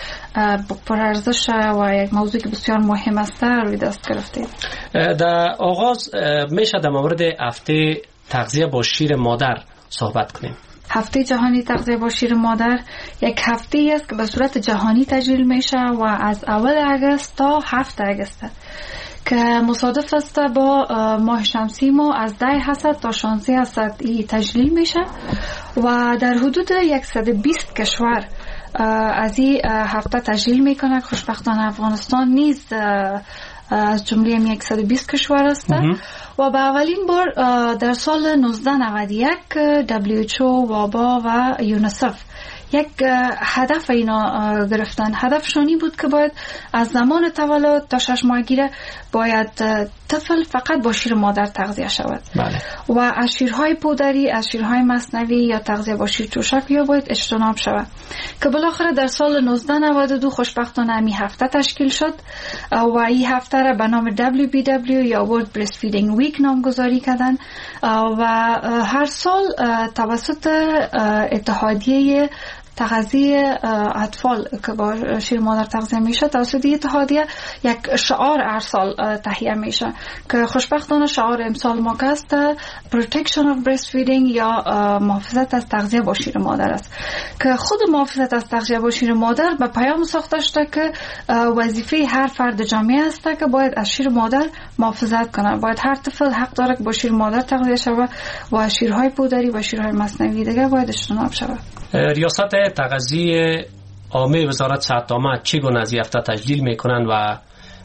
پرارزش و یک موضوعی که بسیار مهم است روی دست گرفتید. در آغاز میشه در مورد هفته تغذیه با شیر مادر صحبت کنیم. هفته جهانی تغذیه با شیر مادر یک هفته است که به صورت جهانی تجلیل میشه و از اول اگست تا 7 اگست که مصادف است با ماه شمسی ما از 10 هست تا 16 هست تجلیل میشه و در حدود 120 کشور از این هفته تجلیل میکنه. خوشبختانه افغانستان نیز از جمله 120 کشور است و به اولین بار در سال 1991 WHO، وابا و یونیسف یک هدف اینا گرفتن. هدفشانی بود که باید از زمان تولد تا 6 ماهگیره باید طفل فقط با شیر مادر تغذیه شود. بله. و از شیرهای پودری، از شیرهای مصنوی یا تغذیه با شیر ترشک یا باید اجتناب شود که بالاخره در سال 1992 خوشبختانه این هفته تشکیل شد و این هفته را به نام WBW یا World Breastfeeding Week نامگذاری کردن و هر سال توسط اتحادیه تغذیه اطفال که با شیر مادر تغذیه میشه توسط اتحادیه یک شعار ارسال تهیه میشه که خوشبختانه شعار امسال ما که است Protection of Breastfeeding یا محافظت از تغذیه با شیر مادر است که خود محافظت از تغذیه با شیر مادر به پیام ساخته شده که وظیفه هر فرد جامعه است که باید از شیر مادر محافظت کنه. باید هر طفل حق داره که با شیر مادر تغذیه شود و شیرهای پودری و شیرهای مصنوعی دیگه باید اجتناب شود. ریاست تغذیه عامه وزارت صحت عامه چگونه از هفته تجلیل میکنن و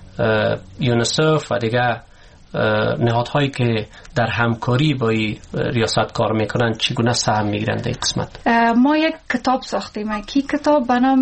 یونیسف و دیگه نهادهایی که در همکاری با این ریاست کار میکنن چگونه سهم میگیرن در این قسمت؟ ما یک کتاب ساختیم که کتاب به نام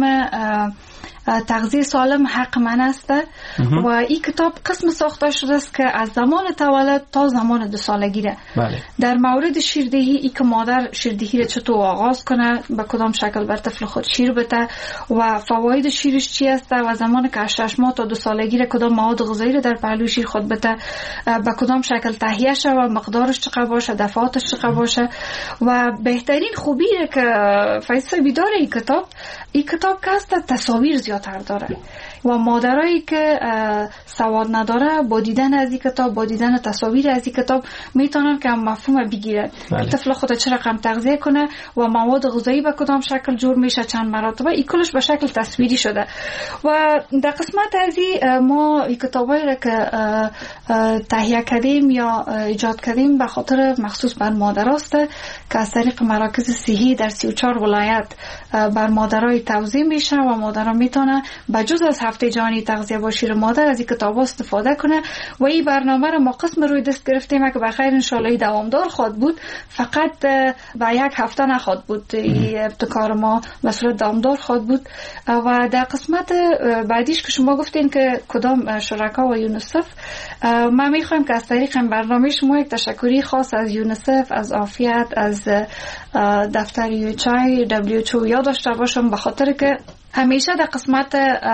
تغذیه سالم حق من است و این کتاب قسم ساخته شده است که از زمان تولد تا زمان 2 سالگی بله. در مورد شیردهی ای که مادر شیردهی را چطور آغاز کنه، به کدام شکل بر طفل خود شیر بده و فواید شیرش چی است و زمان که 6 ماه تا 2 سالگی را کدام مواد غذایی را در پهلوی شیر خود بده، به کدام شکل تهیه شه و مقدارش چقدر باشه، دفعاتش چقدر باشه. و بهترین خوبی که فایده داره این کتاب که است تصاویر زیادتر داره و مادرایی که سواد نداره با دیدن از این کتاب، با دیدن تصاویر از این کتاب میتونن که مفهوم بگیره که طفل خود چه رقم تغذیه کنه و مواد غذایی به کدام شکل جور میشه، چند مراتبه. این کلش به شکل تصویری شده و در قسمت از ما این کتابایی را که تهیه کردیم یا ایجاد کردیم به خاطر مخصوص بر مادراست که از طریق مراکز صحی در 34 ولایت بر مادرای توزیع میشه و مادرها میتونه بجز از هفته جهانی تغذیه با شیر مادر از این کتاب استفاده کنه و این برنامه را ما قسم روی دست گرفتیم که بخیر انشالله دوامدار خواهد بود، فقط به یک هفته نخواهد بود. این ابتکار ما به صورت دوامدار خواهد بود. و در قسمت بعدیش که شما گفتین که کدام شرکا و یونیسف، ما میخوایم که از طریق این برنامه شما یک تشکری خاص از یونیسف، از عافیت، از دفتر UHI WHO یاد داشته باشم، به خاطر که همیشه در قسمت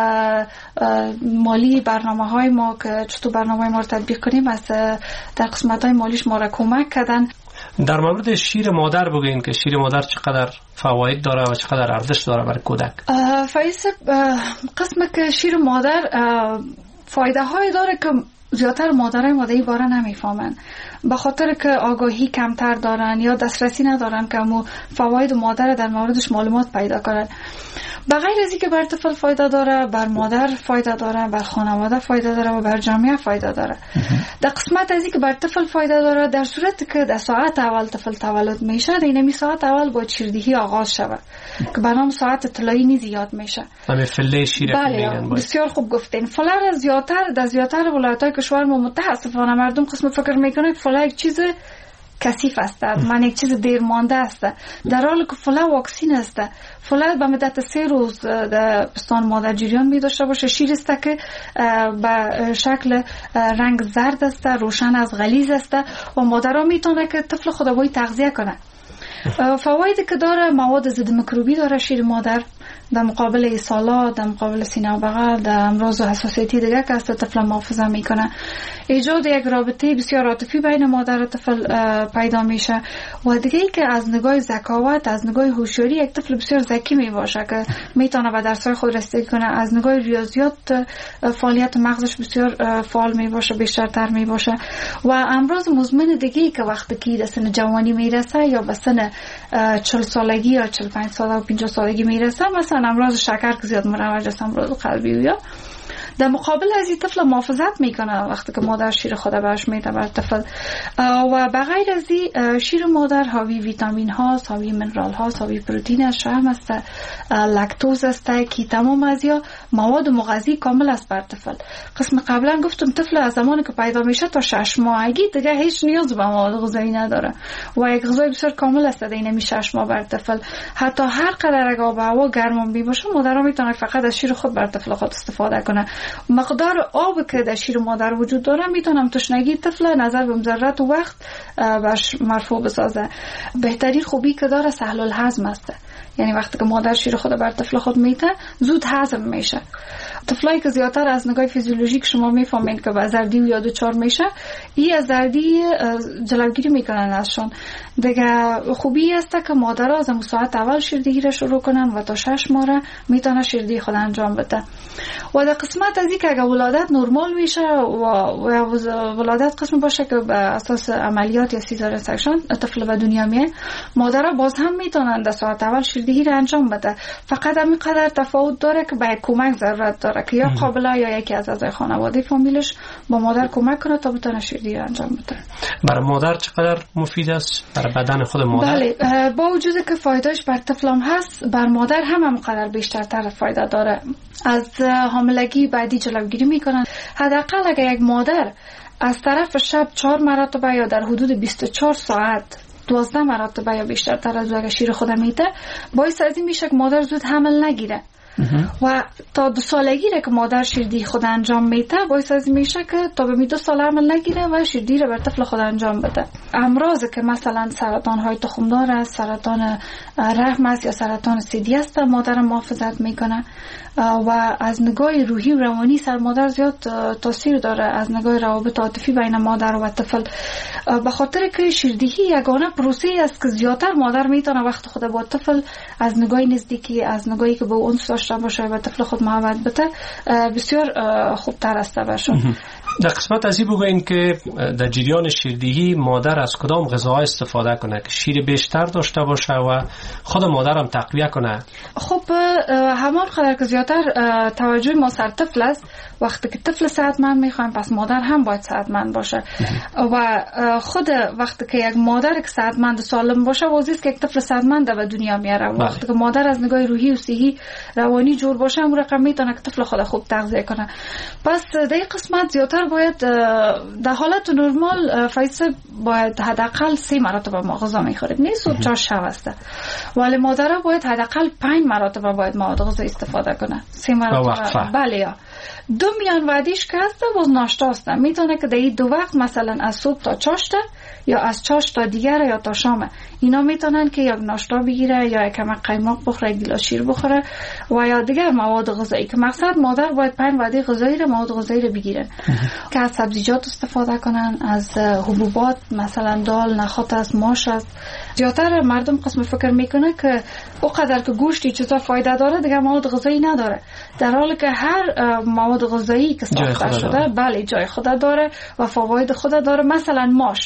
مالی برنامه های ما که چطور برنامه ما رو تطبیق کنیم از در قسمت های مالیش ما را کمک کردن. در مورد شیر مادر بگوین که شیر مادر چقدر فواید داره و چقدر ارزش داره برای کودک؟ فایز قسم که شیر مادر فایده های داره که زیادتر مادرای مادری باره نمیفهمن، به خاطر که آگاهی کمتر دارن یا دسترسی ندارن که مو فواید مادر در موردش معلومات پیدا کنن. بغیر از اینکه بر طفل فایده داره، بر مادر فایده داره، بر خانواده فایده داره و بر جامعه فایده داره. در قسمت از اینکه بر طفل فایده داره، در صورتی که در ساعت اول طفل تولد میشه، در این ساعت اول با شیردهی آغاز شود که برام ساعت طلایی زیاد میشه. همه فله شیر بله، بسیار خوب گفتین. فله زیادتر ولایت‌های کشور ما متاسفانه مردم قسم فکر میکنه فله یک چیز کثیف است، من یک چیز دیر مانده است، در حالی که فله واکسین است. فله به مدت 3 روز در پستان مادر جریان می داشته باشه. شیر است که به شکل رنگ زرد است، روشن از غلیظ است و مادرها میتونه که طفل خود باید تغذیه کنه. فوایدی که داره، مواد ضد میکروبی داره شیر مادر، در مقابل ایسالات، در مقابل سینه و بغل، در امراض و حساسیتی دیگه که از طفل محافظه میکنه. ایجاد یک رابطه بسیار عاطفی بین مادر و طفل پیدا میشه و دیگه ای که از نگاه ذکاوت، از نگاه هوشیاری یک طفل بسیار ذکی میباشه که میتونه به درس‌های خود رسیدگی کنه. از نگاه ریاضیات فعالیت مغزش بسیار فعال میباشه، بیشترتر میباشه. و امراض مزمن دیگه ای که وقتی که به سن جوانی میرسه یا به سن 40 سالگی یا 45 سال و 50 سالگی میرسه، مثلا امراض شکر که زیاد مروج است، امراض قلبی یا در مقابل از این طفل محافظت میکنه وقتی که مادر شیر خود بهش میده بر طفل. و بغیر از این شیر مادر حاوی ویتامین ها، حاوی منرال ها، حاوی پروتئین است، شحم است، لاکتوز است که تمام از یا مواد مغذی کامل است بر طفل. قسم قبلا گفتم طفل از زمانی که پیدا میشه تا 6 ماهگی دیگه هیچ نیاز به مواد غذایی نداره و یک غذای بسیار کامل است در این 6 ماه بر طفل. حتی هر قدر اگه آب و هوا گرم بی باشه، مادرها میتونه فقط از شیر خود بر طفل خود استفاده کنه. مقدار آب که در شیر مادر وجود داره میتونم تشنگی طفل نظر به ضرورت و وقت باش مرفوع بسازه. بهترین خوبی که داره سهل الهضم است، یعنی وقتی که مادر شیر خود بر طفل خود میده زود هضم میشه. طفلایی که زیادتر از نگاه فیزیولوژیک شما میفهمین که با زردی یا دوچار میشه، این از زردی جلوگیری میکنن ازشون. دیگه خوبی است که مادرها از ساعت اول شیردهی را شروع کنن و تا 6 ماه میتونه شیردهی خود انجام بده. و در قسمت از اینکه اگه ولادت نرمال میشه و ولادت قسم باشه که به اساس عملیات یا سیزارین سکشن طفل به دنیا میاد، مادرها باز هم میتونن در ساعت اول شیردهی را انجام بده. فقط همین قدر تفاوت داره که باید کمک ضرورت داره که یا قابله یا یکی از اعضای خانواده فامیلش با مادر کمک کنه تا بتونه شیردهی را انجام بده. برای مادر چقدر مفید است برای بدن خود مادر؟ بله، با وجود که فایدهش بر طفل هم هست، بر مادر هم همقدر بیشتر فایده داره. از حاملگی بعدی جلوگیری میکنن. حداقل اگر یک مادر از طرف شب 4 مرتبه یا در حدود 24 ساعت 12 مرتبه یا بیشتر از اگر شیر خود میده، باعث از این میشه که مادر زود حمل نگیره. و تا 2 سالگی را که مادر شیردهی خود انجام میده، باعث از این میشه که تا به 2 سال حمل نگیره و شیردهی را بر طفل خود انجام بده. امراضی که مثلا سرطان های تخمدار است، سرطان رحم است یا سرطان ثدی است، مادر محافظت میکنه. و از نگاه روحی و روانی سر مادر زیاد تاثیر داره، از نگاه روابط عاطفی بین مادر و طفل، به خاطر که شیردهی یگانه پروسه است که زیادتر مادر میتونه وقت خود با طفل از نگاه نزدیکی، از نگاهی که به اون داشته باشه و طفل خود محبت بده، بسیار خوبتر است برشون. در قسمت از این بگوین که در جریان شیردهی مادر از کدام غذاها استفاده کنه که شیر بیشتر داشته باشه و خود مادر هم تقویه کنه؟ خب همان قدر که زیادتر توجه ما سر طفل است، وقتی که طفل صحتمند میخوایم پس مادر هم باید صحتمند باشه. و خود وقتی که یک مادر که صحتمند سالم باشه، واضحه که یک طفل صحتمند به دنیا میاره. وقتی که مادر از نگاه روحی و صحی روانی جور باشه، اون رقم میتونه که طفل خود خوب تغذیه کنه. پس در این قسمت زیادتر باید در حالت نرمال فایسه باید حداقل 3 مرتبه ما غذا میخوریم، نیست صبح چا شب است، ولی مادرها باید حداقل 5 مرتبه باید مواد غذایی استفاده کنه. 3 مرتبه بله. یا 2 میان وعدیش که هست باز ناشتا است، میتونه که در این 2 وقت مثلا از صبح تا چاشته یا از چاش تا دیگر یا تا شام، اینا میتونن که یا ناشتا بگیره یا کمک قیماق بخوره، گیلاس شیر بخوره و یا دیگر مواد غذایی، که مقصد مادر باید 5 وعده غذایی رو مواد غذایی رو بگیرن که از سبزیجات استفاده کنن، از حبوبات مثلا دال، نخود است، ماش است. زیادتر مردم قسم فکر میکنه که اونقدر که گوشتی چیزا فایده داره دیگه مواد غذایی نداره، در حالی که هر مواد غذایی که ساخته شده بله جای خود داره و فواید خود داره. مثلا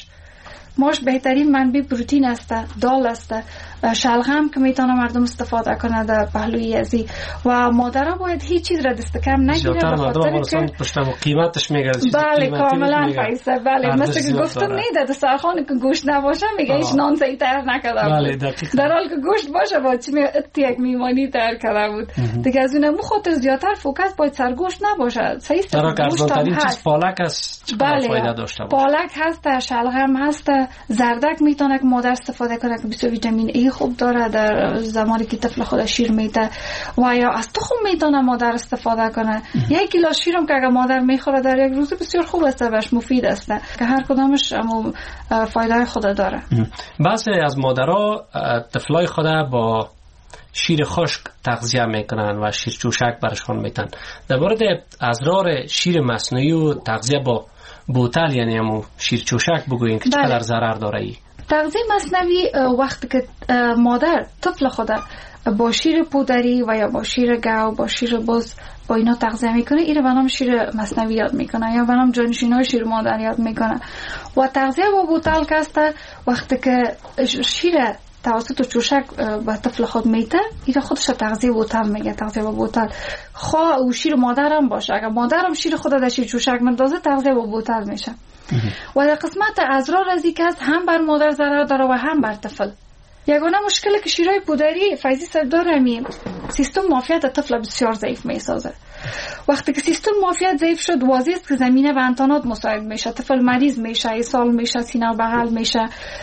ماش بهترین منبع پروتئین است، دال است، شلغم که میتونه مردم استفاده کنه در پهلوی ازی. و مادرها باید هیچ چیز را دست کم نگیره، به خاطر که پشتم قیمتش میگه. بله کاملا فایسه. بله مثل که گفتم نیده دسترخوان که گوشت نباشه میگه هیچ نان زی تر نکرده بله در حال که گوشت باشه با چی یک میمانی تر کرده بود دیگه. از اونم خاطر زیادتر فوکس باید سر گوشت نباشه. صحیح است. ارزان‌ترین چیز پالک است، چقدر فایده داشته باشه. پالک هست، شلغم هست، زردک میتونه که مادر استفاده کنه که بسیار ویتامین ای خوب داره در زمانی که طفل خود شیر میده. و یا از تخم میتونه مادر استفاده کنه. 1 گیلاس شیرم که اگه مادر میخوره در یک روز بسیار خوب است، بهش مفید است که هر کدامش فایده خود داره. بعضی از مادرها طفلای خود با شیر خشک تغذیه میکنن و شیر جوشک برشون میتن. در مورد اضرار شیر مصنوعی و تغذیه با بوتل یعنی همون شیر جوشک بگوین که چقدر ضرر داره ای؟ تغذیه مصنوعی وقتی که مادر طفل خود با شیر پودری و یا با شیر گاو، با شیر بز با اینا تغذیه میکنه، این رو به نام شیر مصنوعی یاد میکنه یا به نام جانشینای شیر مادر یاد میکنه. و تغذیه با بوتل که است وقتی که شیر توسط چوشک به طفل خود میده، این خودش تغذیه بوتل میگه، تغذیه با بوتل. خواه او شیر مادرم باشه، اگر مادرم شیر خود در شیر چوشک مندازه تغذیه با بوتل میشه. و در قسمت اضرار از اینکه هم بر مادر ضرر داره و هم بر طفل. یگانه مشکلی که شیرای پودری فیزی سر داره سیستم معافیت طفل بسیار ضعیف میسازه. وقتی که سیستم معافیت ضعیف شد، واضح است که زمینه به انتانات مساعد میشه، طفل مریض میشه، اسهال میشه، سینه و بغل میشه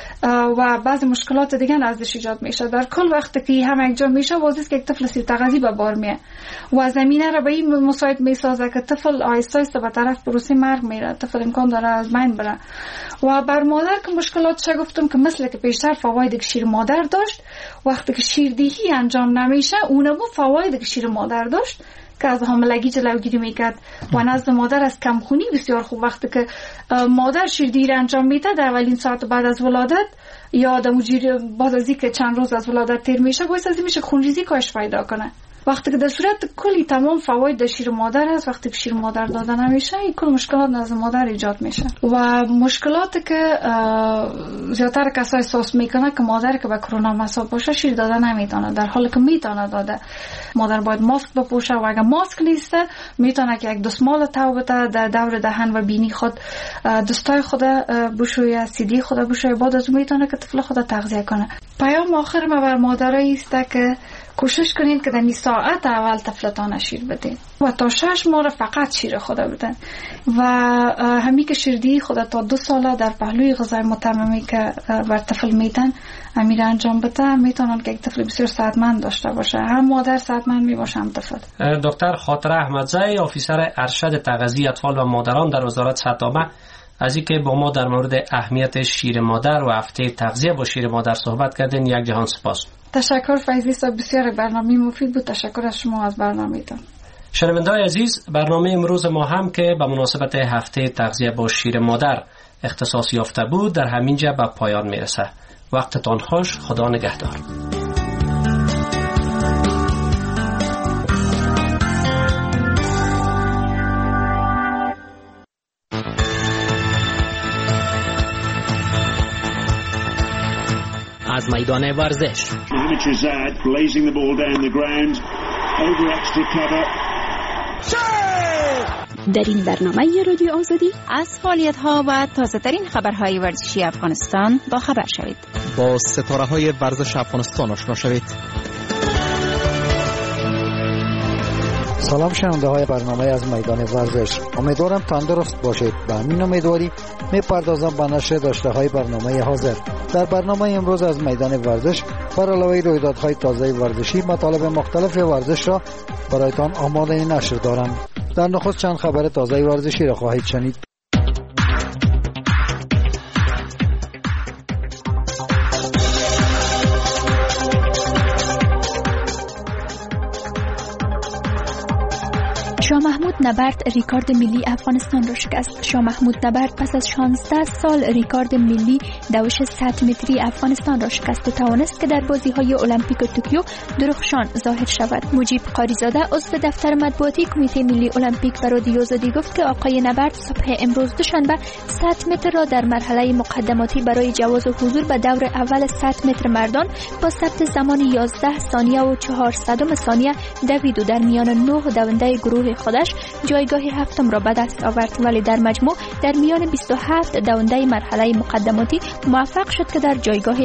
و بعضی مشکلات دیگه ازش ایجاد میشه. در کل وقتی که هم یک جا میشه، واضح است که یک طفل سیرتغذی به بار میه و زمینه را به این مساعد میسازه که طفل آهسته آهسته به طرف پروسه مرگ میره، طفل امکان داره از بین بره. و بر مادر که مشکلاتش گفتم که مثل که پیشتر فواید که شیر مادر داشت، وقتی که شیردهی انجام نمیشه اونمو فواید که شیر مادر داشت که از حاملگی جلوگیری میکرد و نزد مادر از کمخونی بسیار خوب. وقتی که مادر شیردهی انجام میده در اولین ساعت بعد از ولادت یا در بعد از اینکه چند روز از ولادت تیر میشه، باعث از این میشه خونریزی کاهش پیدا کنه. وقتی که در صورت کلی تمام فواید در شیر مادر هست، وقتی که شیر مادر داده نمیشه این کل مشکلات نزد مادر ایجاد میشه و مشکلاتی که زیادتر کسای احساس میکنه که مادر که به کرونا مصاب باشه شیر داده نمیتونه، در حالی که میتونه داده. مادر باید ماسک بپوشه و اگر ماسک نیست میتونه که یک دستمال تو بده در دور دهن و بینی خود، دستای خود بشویه، سیدی خود بشویه، بعد از میتونه که طفل خود تغذیه کنه. پیام آخر ما بر مادرای است که کوشش کنین که در این ساعت اول طفلتان شیر بدین و تا 6 ماه فقط شیر خود بدن و همین که شیردهی خود تا 2 ساله در پهلوی غذای متممی که بر طفل میدن امیر انجام بده، میتونن که یک طفل بسیار صحتمند داشته باشه، هم مادر صحتمند میباشه هم طفل. دکتر خاطره احمدزی، افیسر ارشد تغذیه اطفال و مادران در وزارت صحت عامه، از اینکه با ما در مورد اهمیت شیر مادر و هفته تغذیه با شیر مادر صحبت کردین، یک جهان سپاس. تشکر فیضی صاحب، بسیار برنامه مفید بود. تشکر از شما از برنامه‌تان. شنونده‌های عزیز، برنامه امروز ما هم که به مناسبت هفته تغذیه با شیر مادر اختصاص یافته بود در همینجا به پایان میرسه. وقتتان خوش، خدا نگهدار. از میدان ورزش در این برنامه رادیو آزادی از فعالیت‌ها و تازه‌ترین خبرهای ورزشی افغانستان با خبر شوید. با ستاره‌های ورزش افغانستان آشنا شوید. سلام شنونده های برنامه از میدان ورزش، امیدوارم تندرست باشید. به همین امیدواری میپردازم به نشر داشته های برنامه حاضر. در برنامه امروز از میدان ورزش بر علاوه رویدادهای تازه ورزشی مطالب مختلف ورزش را برایتان آماده نشر دارم. در نخست چند خبر تازه ورزشی را خواهید شنید. شاه محمود نبرد ریکارد ملی افغانستان را شکست. شاه محمود نبرد پس از 16 سال ریکارد ملی دوش 100 متری افغانستان را شکست و توانست که در بازی‌های المپیک توکیو درخشان ظاهر شود. مجیب قاریزاده عضو دفتر مطبوعاتی کمیته ملی المپیک به رادیو آزادی گفت که آقای نبرد صبح امروز دوشنبه 100 متر را در مرحله مقدماتی برای جواز حضور به دور اول 100 متر مردان با ثبت زمان 11 ثانیه و 400 ثانیه دوید و در میان 9 دونده گروه خودش جایگاه هفتم را به دست آورد، ولی در مجموع در میان 27 دونده مرحله مقدماتی موفق شد که در جایگاه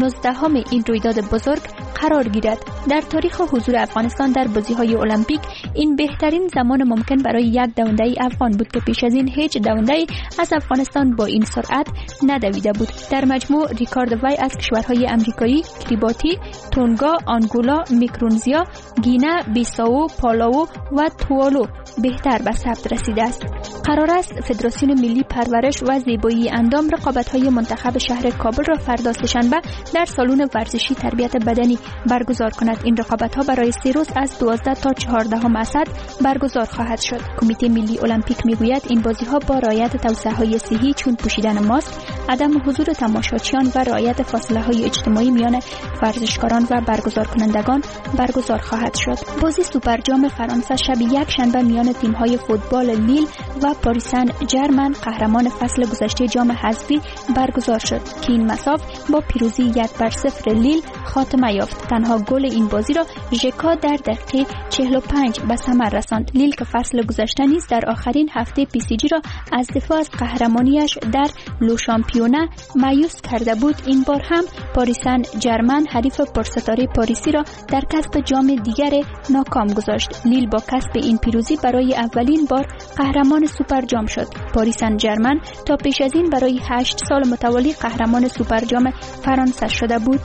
19 این رویداد بزرگ قرار گیرد. در تاریخ حضور افغانستان در بازی‌های المپیک این بهترین زمان ممکن برای یک دونده افغان بود که پیش از این هیچ دونده از افغانستان با این سرعت ندویده بود. در مجموع ریکارد وی از کشورهای آمریکایی، کریباتی، تونگا، آنگولا، میکرونزیا، گینه، بیساو، پالاو و توالو بهتر به ثبت رسیده است. قرار است فدراسیون ملی پرورش و زیبایی اندام رقابت‌های منتخب شهر کابل را فردا سه‌شنبه در سالن ورزشی تربیت بدنی برگزار کند. این رقابت‌ها برای 3 روز از 12 تا 14 اسد برگزار خواهد شد. کمیته ملی المپیک میگوید این بازی‌ها با رعایت توصیه‌های صحی چون پوشیدن ماسک، عدم حضور تماشاچیان و رعایت فاصله‌های اجتماعی میان ورزشکاران و برگزار کنندگان برگزار خواهد شد. بازی سوپر جام فرانسه شب یک شنبه میان تیم‌های فوتبال لیل و پاریس سن ژرمن قهرمان فصل گذشته جام حذفی برگزار شد که این مساو با پیروزی 1-0 لیل خاتمه یافت. تنها گل این بازی را ژکا در دقیقه 45 به ثمر رساند. لیل که فصل گذشته نیز در آخرین هفته PCG را از دفاع از قهرمانیش در لو شامپیونه مایوس کرده بود، این بار هم پاریس سن ژرمن حریف پرستاره پاریسی را در کسب جام دیگر ناکام گذاشت. لیل با کسب این پیروزی برای اولین بار قهرمان سوپر جام شد. پاریس سن ژرمن تا پیش از این برای 8 سال متوالی قهرمان سوپر جام فرانسه شده بود.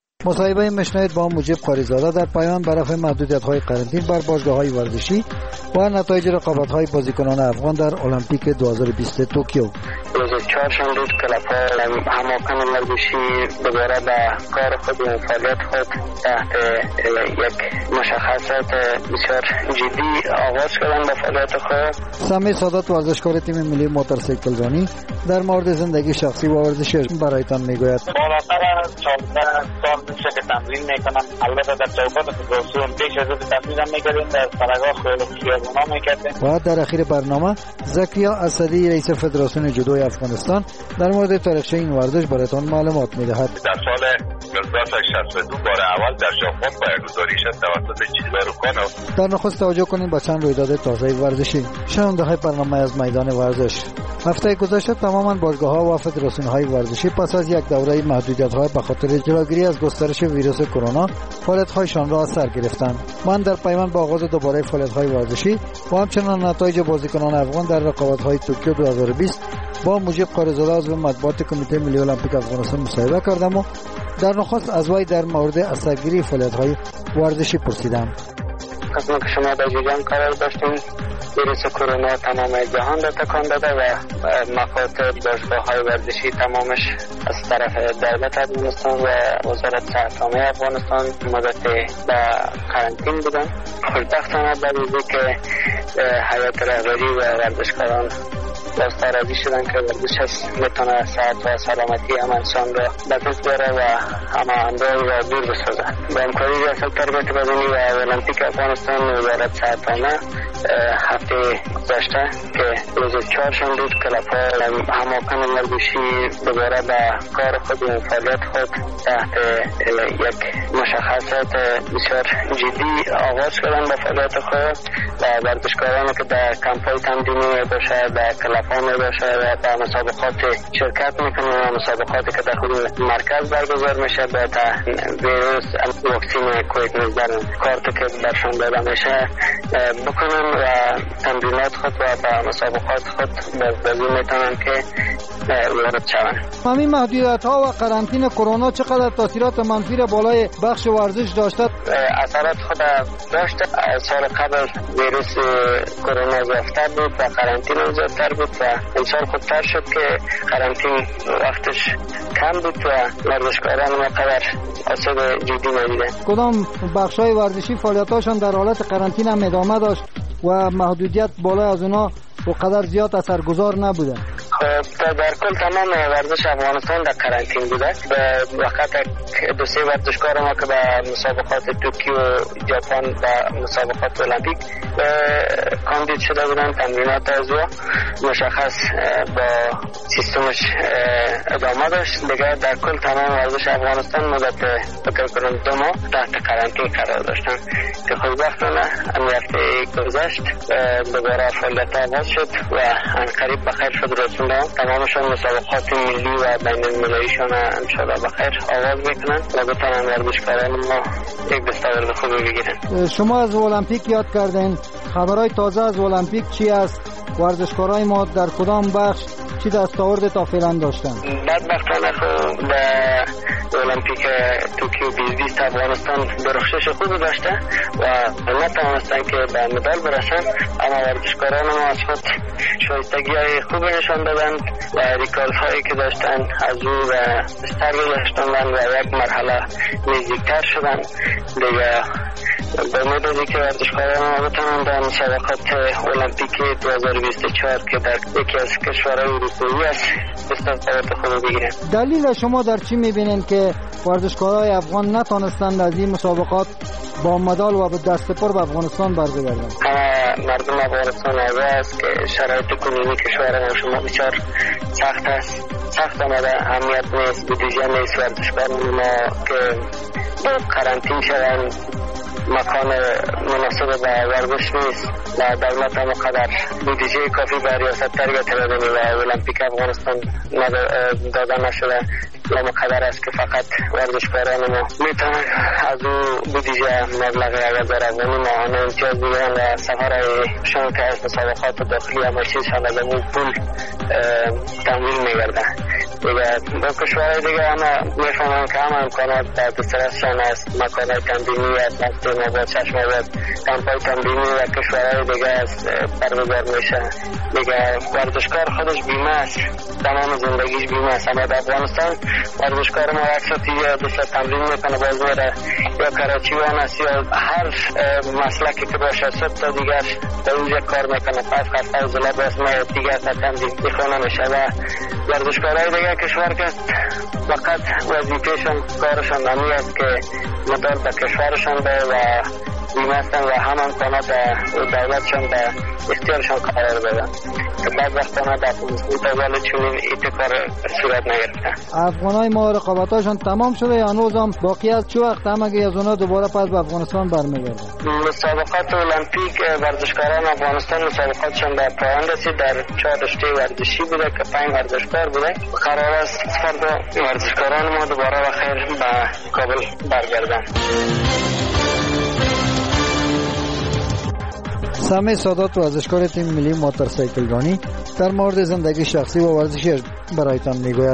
مصاحبه مشنوید با مجیب قاریزاده در پایان برای محدودیت‌های قرنطینه بر باشگاه‌های ورزشی و نتایج رقابت‌های بازیکنان افغان در المپیک 2020 توکیو. روز چهارشنبه کلب‌ها هماهنگ ورزشی دوباره به کار خود و فعالیت خود تحت یک مشخصات بسیار جدی آغاز کردن به فعالیت خود. سمی سادات ورزشکار تیم ملی موتورسیکل رانی در مورد زندگی شخصی و ورزشی برایتان میگوید. بالاتر از 14 سال میشه که تمرین میکنم. البته در چوکات فدراسیون پیش از تمرین میکردیم، در سرگاه خیابونا میکردیم. و در اخیر برنامه زکریا اسدی رئیس فدراسیون جودوی افغانستان در مورد تاریخچه این ورزش برایتان معلومات میدهد. در سال 1962 بار اول در ژاپن پایه‌گذاری شد توسط جیلبرو کانو. در نخست توجه کنیم به چند رویداد تازه ورزشی. شنونده های برنامه از میدان ورزش. هفته گذشته تماما باشگاه‌ها و فدراسیون‌های ورزشی پس از یک دوره محدودیت‌ها به خاطر جلوگیری از گسترش ویروس کرونا فعالیت‌هایشان را از سر گرفتند. من در پیوند با آغاز دوباره فعالیت‌های ورزشی و همچنین نتایج بازیکنان افغان در رقابت‌های توکیو 2020 با مجیب قاری‌زاده عضو مطبوعات کمیته ملی المپیک افغانستان مصاحبه کردم و در نخست از وی در مورد اثرگیری فعالیت‌های ورزشی پرسیدم. قسمی که شما در جریان قرار داشتیم، ویروس کرونا تمام جهان را تکان داده و مقاطع باشگاه‌های ورزشی تمامش از طرف دولت افغانستان و وزارت صحت عامه افغانستان مدت به قرنطین بودن. خوشبختانه بعد از اینکه هیئت رهبری و ورزشکاران دست راضی شدن که ورزش میتونه صحت و سلامتی هم انسان را به دست بیاره و همه امراض را دور بسازه. با همکاری ریاست تربیت بدنی و المپیک افغانستان وزارت صحت عامه هفته گذشته که روز چهارشنبه کلب‌ها هماهنگ ورزشی دوباره به کار خود و فعالیت خود تحت یک مشخصات بسیار جدی آغاز کردن به فعالیت خود و ورزشکارانی که در کمپ‌های تمرینی باشه، در کلب‌ها باشه و در مسابقات شرکت میکنن و مسابقاتی که در خود مرکز برگزار میشه به ویروس واکسین کووید 19 کارتی که برشان داده میشه بکنن و تمرینات خود و به مسابقات خود بازی میتونن که وارد شوند. همین محدودیت‌ها و قرنطینه کرونا چقدر تاثیرات منفی را بالای بخش ورزش داشته؟ اثرات خود داشته. سال قبل ویروس کرونا زیادتر بود و قرنطینه زیادتر بود و انسان خودتر شد که قرنطین وقتش کم بود و ورزشکاران مقدر آسیب جدی ندیدن. کدام بخش‌های ورزشی فعالیتاشان در حالت قرنطینه هم ادامه داشت و محدودیت بالای از اونا و قدر زیاد اثرگذار نبوده؟ در کل تمام ورزش افغانستان در قرنطین بوده. به وقت دو سه ورزشکار ما که به مسابقات توکیو ژاپن و مسابقات المپیک کاندید شده بودن، تمرینات از مشخص با سیستمش ادامه داشت. دیگه در کل تمام ورزش افغانستان مدت فکر کنم 2 ماه تحت قرنطین قرار داشتن که خوشبختانه هفته گذشت دوباره فعالیت آغاز شد و عنقریب بخیر شد رسوندن. تمامشان مسابقات ملی و بین المللیشان انشاءالله بخیر آغاز میکنن و بتونن ورزشکاران ما یک دستاورد خوبی بگیرن. شما از المپیک یاد کردین، خبرهای تازه از المپیک چی است؟ ورزشکارای ما در کدام بخش چی دستاورد تا فعلا داشتن؟ بدبختانه خب به المپیک توکیو 2020 افغانستان درخشش خوبی داشته و نتوانستن که به مدال برسن، اما ورزشکاران ما از خود شایستگی‌های خوبی نشان دادن و ریکاردهایی که داشتن از او و بستر گذاشتن و یک مرحله نزدیکتر شدن. دیگه به امید از اینکه ورزشکاران ما بتونن در مسابقات المپیک 2024 که در یکی از کشورهای اروپایی است دستاورد خوب بگیرن. دلیل شما در چی میبینین که ورزشکارای افغان نتونستند از این مسابقات با مدال و به دست پر به افغانستان برگردن؟ مردم افغانستان است که شرایط کنونی کشور ما شما بسیار سخت است، سخت آمده، اهمیت نیست، بودجه نیست، ورزشکاران ما که قرنطین شدن مکان مناسب به ورزش نیست و دولت هم قدر بودجه کافی به ریاست تربیت بدنی و المپیک افغانستان داده نشده و مقدر است که فقط ورزشکاران ما میتونن از او بودجه مبلغ 1000 افغانی ماهانه امتیاز بگیرن و سفرشان که از مسابقات داخلی همه چیزشان از اون پول تمویل میگردن. دیگه با کشورهای دیگه همه میفهمن که همه امکانات در دسترسشان است. مکانهای تمرینی است، هفته مابد، 6 مابد کمپای تمرینی و کشورهای دیگه است برگزار میشه. دیگه ورزشکار خودش بیمه است، تمام زندگیش بیمه است. اما در افغانستان ورزشکار ما اکثر یا دوست تمرین میکنه باز میره یا کراچیوان است یا هر مسلکی که باشه 100 تا دیگر در اونجا کار میکنه. پس خطا زلاب است ما دیگر تا تمرین میخونه میشه و ورزشکارهای دیگه کشور که فقط وظیفهشون کارشون همی است که مدار به کشورشون به و بیمستن و هم امکانات دولتشون به اختیارشون قرار بدن که بعد وقتانا در متوال چونین ایت کار صورت نگرفته. افغانای ما رقابتاشون تمام شده یا هنوز هم باقی از چه وقت هم اگه از اونا دوباره پس به افغانستان برمیگردن؟ مسابقات المپیک ورزشکاران افغانستان مسابقاتشون به پایان رسید. در 4 رشته ورزشی بوده که 5 ورزشکار بوده. قرار است فردا ورزشکاران ما دوباره بخیر به کابل برگردن. سامی سادات ورزشکار تیم ملی موتورسایکلرانی در مورد زندگی شخصی و ورزشی برایتان میگوید.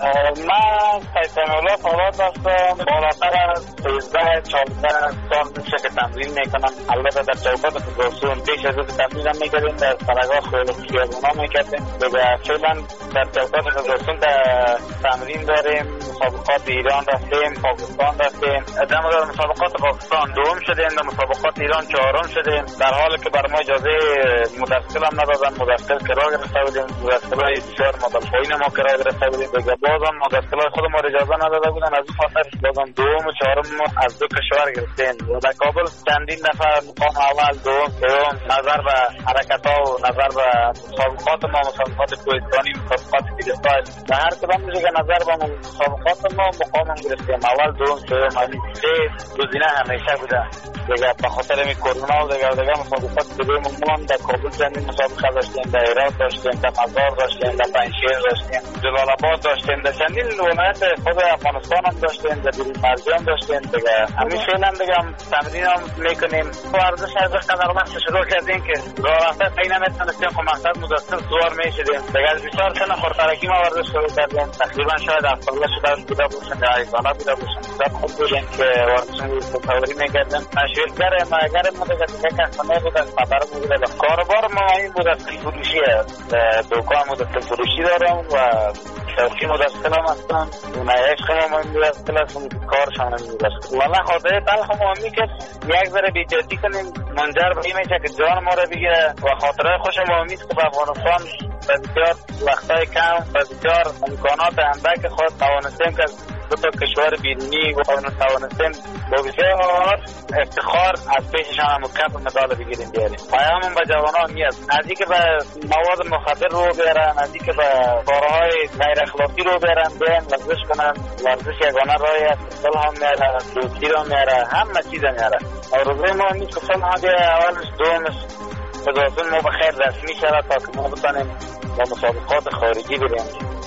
من سیستم الله فعال هستم. بالاتر از 13-14 سال میشه که تمرین میکنم. البته در چوکات فدراسیون بیش از این تمرین میکردیم، در سرگاه خیابونا میکردیم. دیگه فعلا در چوکات فدراسیون تمرین داریم. مسابقات ایران رفتیم، پاکستان رفتیم. در مسابقات پاکستان دوم شدیم، در مسابقات ایران 4م شدیم. در حالی که بر ما اجازه مدرسل هم ندادن. مدرسل کرا گرفته بودیم، مدرسلای بسیار مدل پایین ما کرا گرفته بودیم. دیگه بازم مدرسلای خود ما اجازه نداده بودن. از این خاطر بازم دوم و 4م از دو کشور گرفتیم. در کابل چندین دفعه مقام اول، دوم، سوم نظر به حرکت‌ها و نظر به مسابقات ما، مسابقات کوهستانی، مسابقات فریستایل و هر کدام دیگه نظر به مسابقات ما مقام گرفتیم. اول، دوم، سوم، این سه گزینه همیشه بوده. دیگه به خاطر می کرونا و دیگه مسابقات دیگه ما در کابل چندین مسابقه داشتیم، در هرات داشتیم، در مزار داشتیم، در پنجشیر داشتیم، جلال آباد داشتیم، در چندین ولایت خود افغانستان هم داشتیم، در بیرون مرزی هم داشتیم. دیگه همین فعلا دیگه تمرین هم میکنیم. ورزش از قدر وقت شروع کردیم که راه رفته خیلی نمیتونستیم که مقصد مدرسل سوار میشدیم. دیگه از 24 سنه خردترکی ما ورزش شروع کردیم. تقریبا شاید 70 شده بوده باشن یا ایزانه بوده باشن. زیاد خوب بودیم که ورزش تصوری میکردیم. شیرگر ما دیگه کسانه بود از مطر بوده. کاربار ما این بود از فروشی است. دوکان مدرسل فروشی دارم و شوقی مدرسل هم هستم. اون عشق ما مدرسل هستم، کارشان هم مدرسل. والا خاطره تلخ ما همی که یک ذره بی‌جدی کنیم منجر به این میشه که جان ما رو بگیره و خاطره خوش ما همی که به افغانستان بسیار وقتای کم بسیار امکانات اندک خود توانستیم که دو تا کشور بیرونی و توانستیم با بسیار افتخار از پیششان هم کپ مدال بگیریم بیاریم. پیاممون به جوانان نیست نزدیک به مواد مخدر رو بیارن، نزدیک به کارهای غیر اخلاقی رو بیارن، بیان ورزش کنن. ورزش یگانه راهی است. صلح هم میاره، دوستی رو میاره، همه چیز میاره. آرزوی ما نیست که صلح هم اولش دومش فدراسیون ما بخیر رسمی شود تا که ما بتانیم با مسابقات خارجی بریم.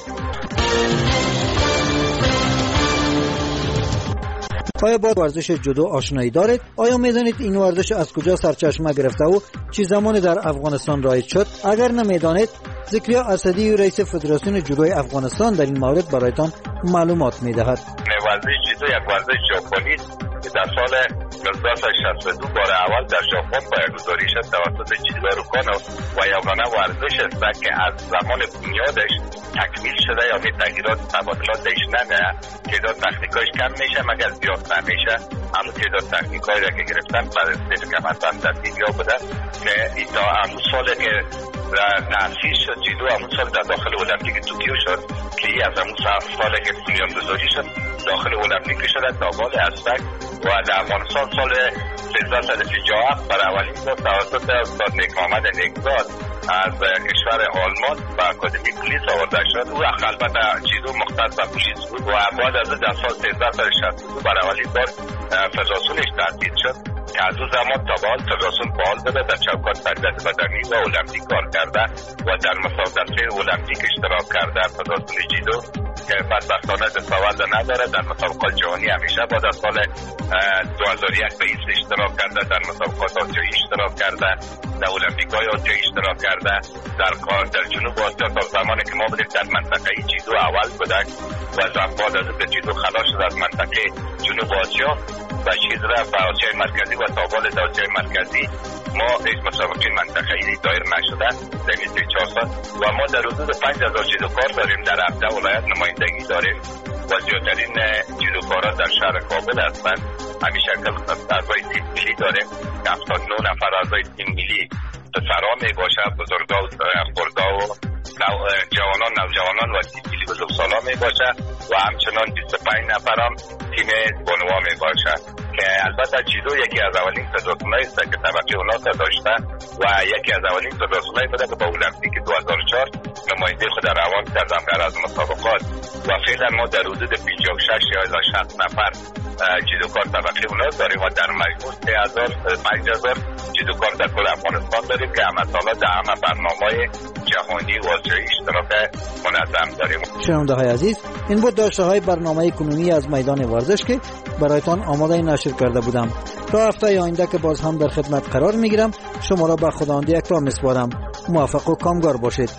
آیا با ورزش جودو آشنایی دارید؟ آیا میدانید این ورزش از کجا سرچشمه گرفته و چه زمانی در افغانستان رایج شد؟ اگر نمیدانید، ذکریا اسدی رئیس فدراسیون جودوی افغانستان در این مورد برایتان معلومات میدهد. ورزش جودو یک ورزش ژاپنی که در سال 1962 بار اول در ژاپن پایه‌گذاری شد توسط جیدارو کانو و یگانه ورزش است که از زمان بنیادش تکمیل شده، یعنی تغییرات تبادلاتش نمیاد. تعداد تکنیکایش کم میشه مگر زیاد نمیشه. اما تعداد تکنیکایی را که گرفتن بعد از که مثلا در دیگه بوده که تا همون سالی که تأسیس شد جودو، همون سال در داخل المپیک توکیو شد که این از همون سالی که بنیانگذاری شد داخل المپیک شده تا بال هستک و در افغانستان سال 1357 برای اولین بار توسط استاد نیک محمد نیکزاد از کشور آلمان و اکادمی پلیس آورده شد. او البته جودو مختص به پلیس بود و بعد از در سال 1362 برای اولین بار فدراسیونش تأسیس شد که از اون زمان تا به حال فدراسیون فعال بوده، در چوکات تربیت بدنی و المپیک کار کرده و در مسابقات المپیک اشتراک کرده. فدراسیون جودو که بدبختانه دستاورد نداره. در مسابقات جهانی همیشه بعد از سال 2001 به ایسل اشتراک کرده، در مسابقات آسیایی اشتراک کرده، در المپیک‌های آسیایی اشتراک کرده. در جنوب آسیا تا زمانی که ما بودیم در منطقه جیدو اول بودک و بعد از اینکه جیدو خلاص شد از منطقه جنوب آسیا و چیز را به آسیای مرکزی و تابال آسیای مرکزی ما هیچ مسابقه منطقه‌ای دایر نشده در این 3-4 سال و ما در حدود 5000 جودوکار داریم. در 17 ولایت نمایندگی داریم و زیادترین جودوکارا در شهر کابل هستند. همین شکل اعضای تیم ملی داریم که 79 نفر اعضای تیم ملی پسرها می باشه، بزرگا و خردها و جوانان، نوجوانان و تیم ملی بزرگسالا می باشه و همچنان 25 نفر هم تیم بانوا می باشه که البته جودو یکی از اولین فدراسیون‌هایی است که طبقه اونا داشته و یکی از اولین فدراسیون‌هایی بوده که با المپیک 2004 نماینده خود روان کردم در از مسابقات و فعلا ما در حدود 56 یا 60 نفر جودوکار طبقه اونا داریم و در مجموع 5000 جودوکار در کل افغانستان داریم که همه سالا در همه برنامه‌های جهانی و آسیایی اشتراک منظم داریم. شنونده‌های عزیز، این بود داشته‌های برنامه کنونی از میدان ورزش که برایتان آماده نشر کرده بودم. تا هفته آینده که باز هم در خدمت قرار میگیرم، شما را به خداوند یکتا میسپارم. موفق و کامگار باشید.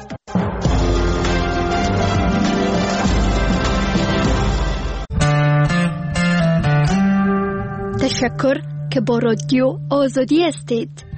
تشکر که با رادیو آزادی هستید.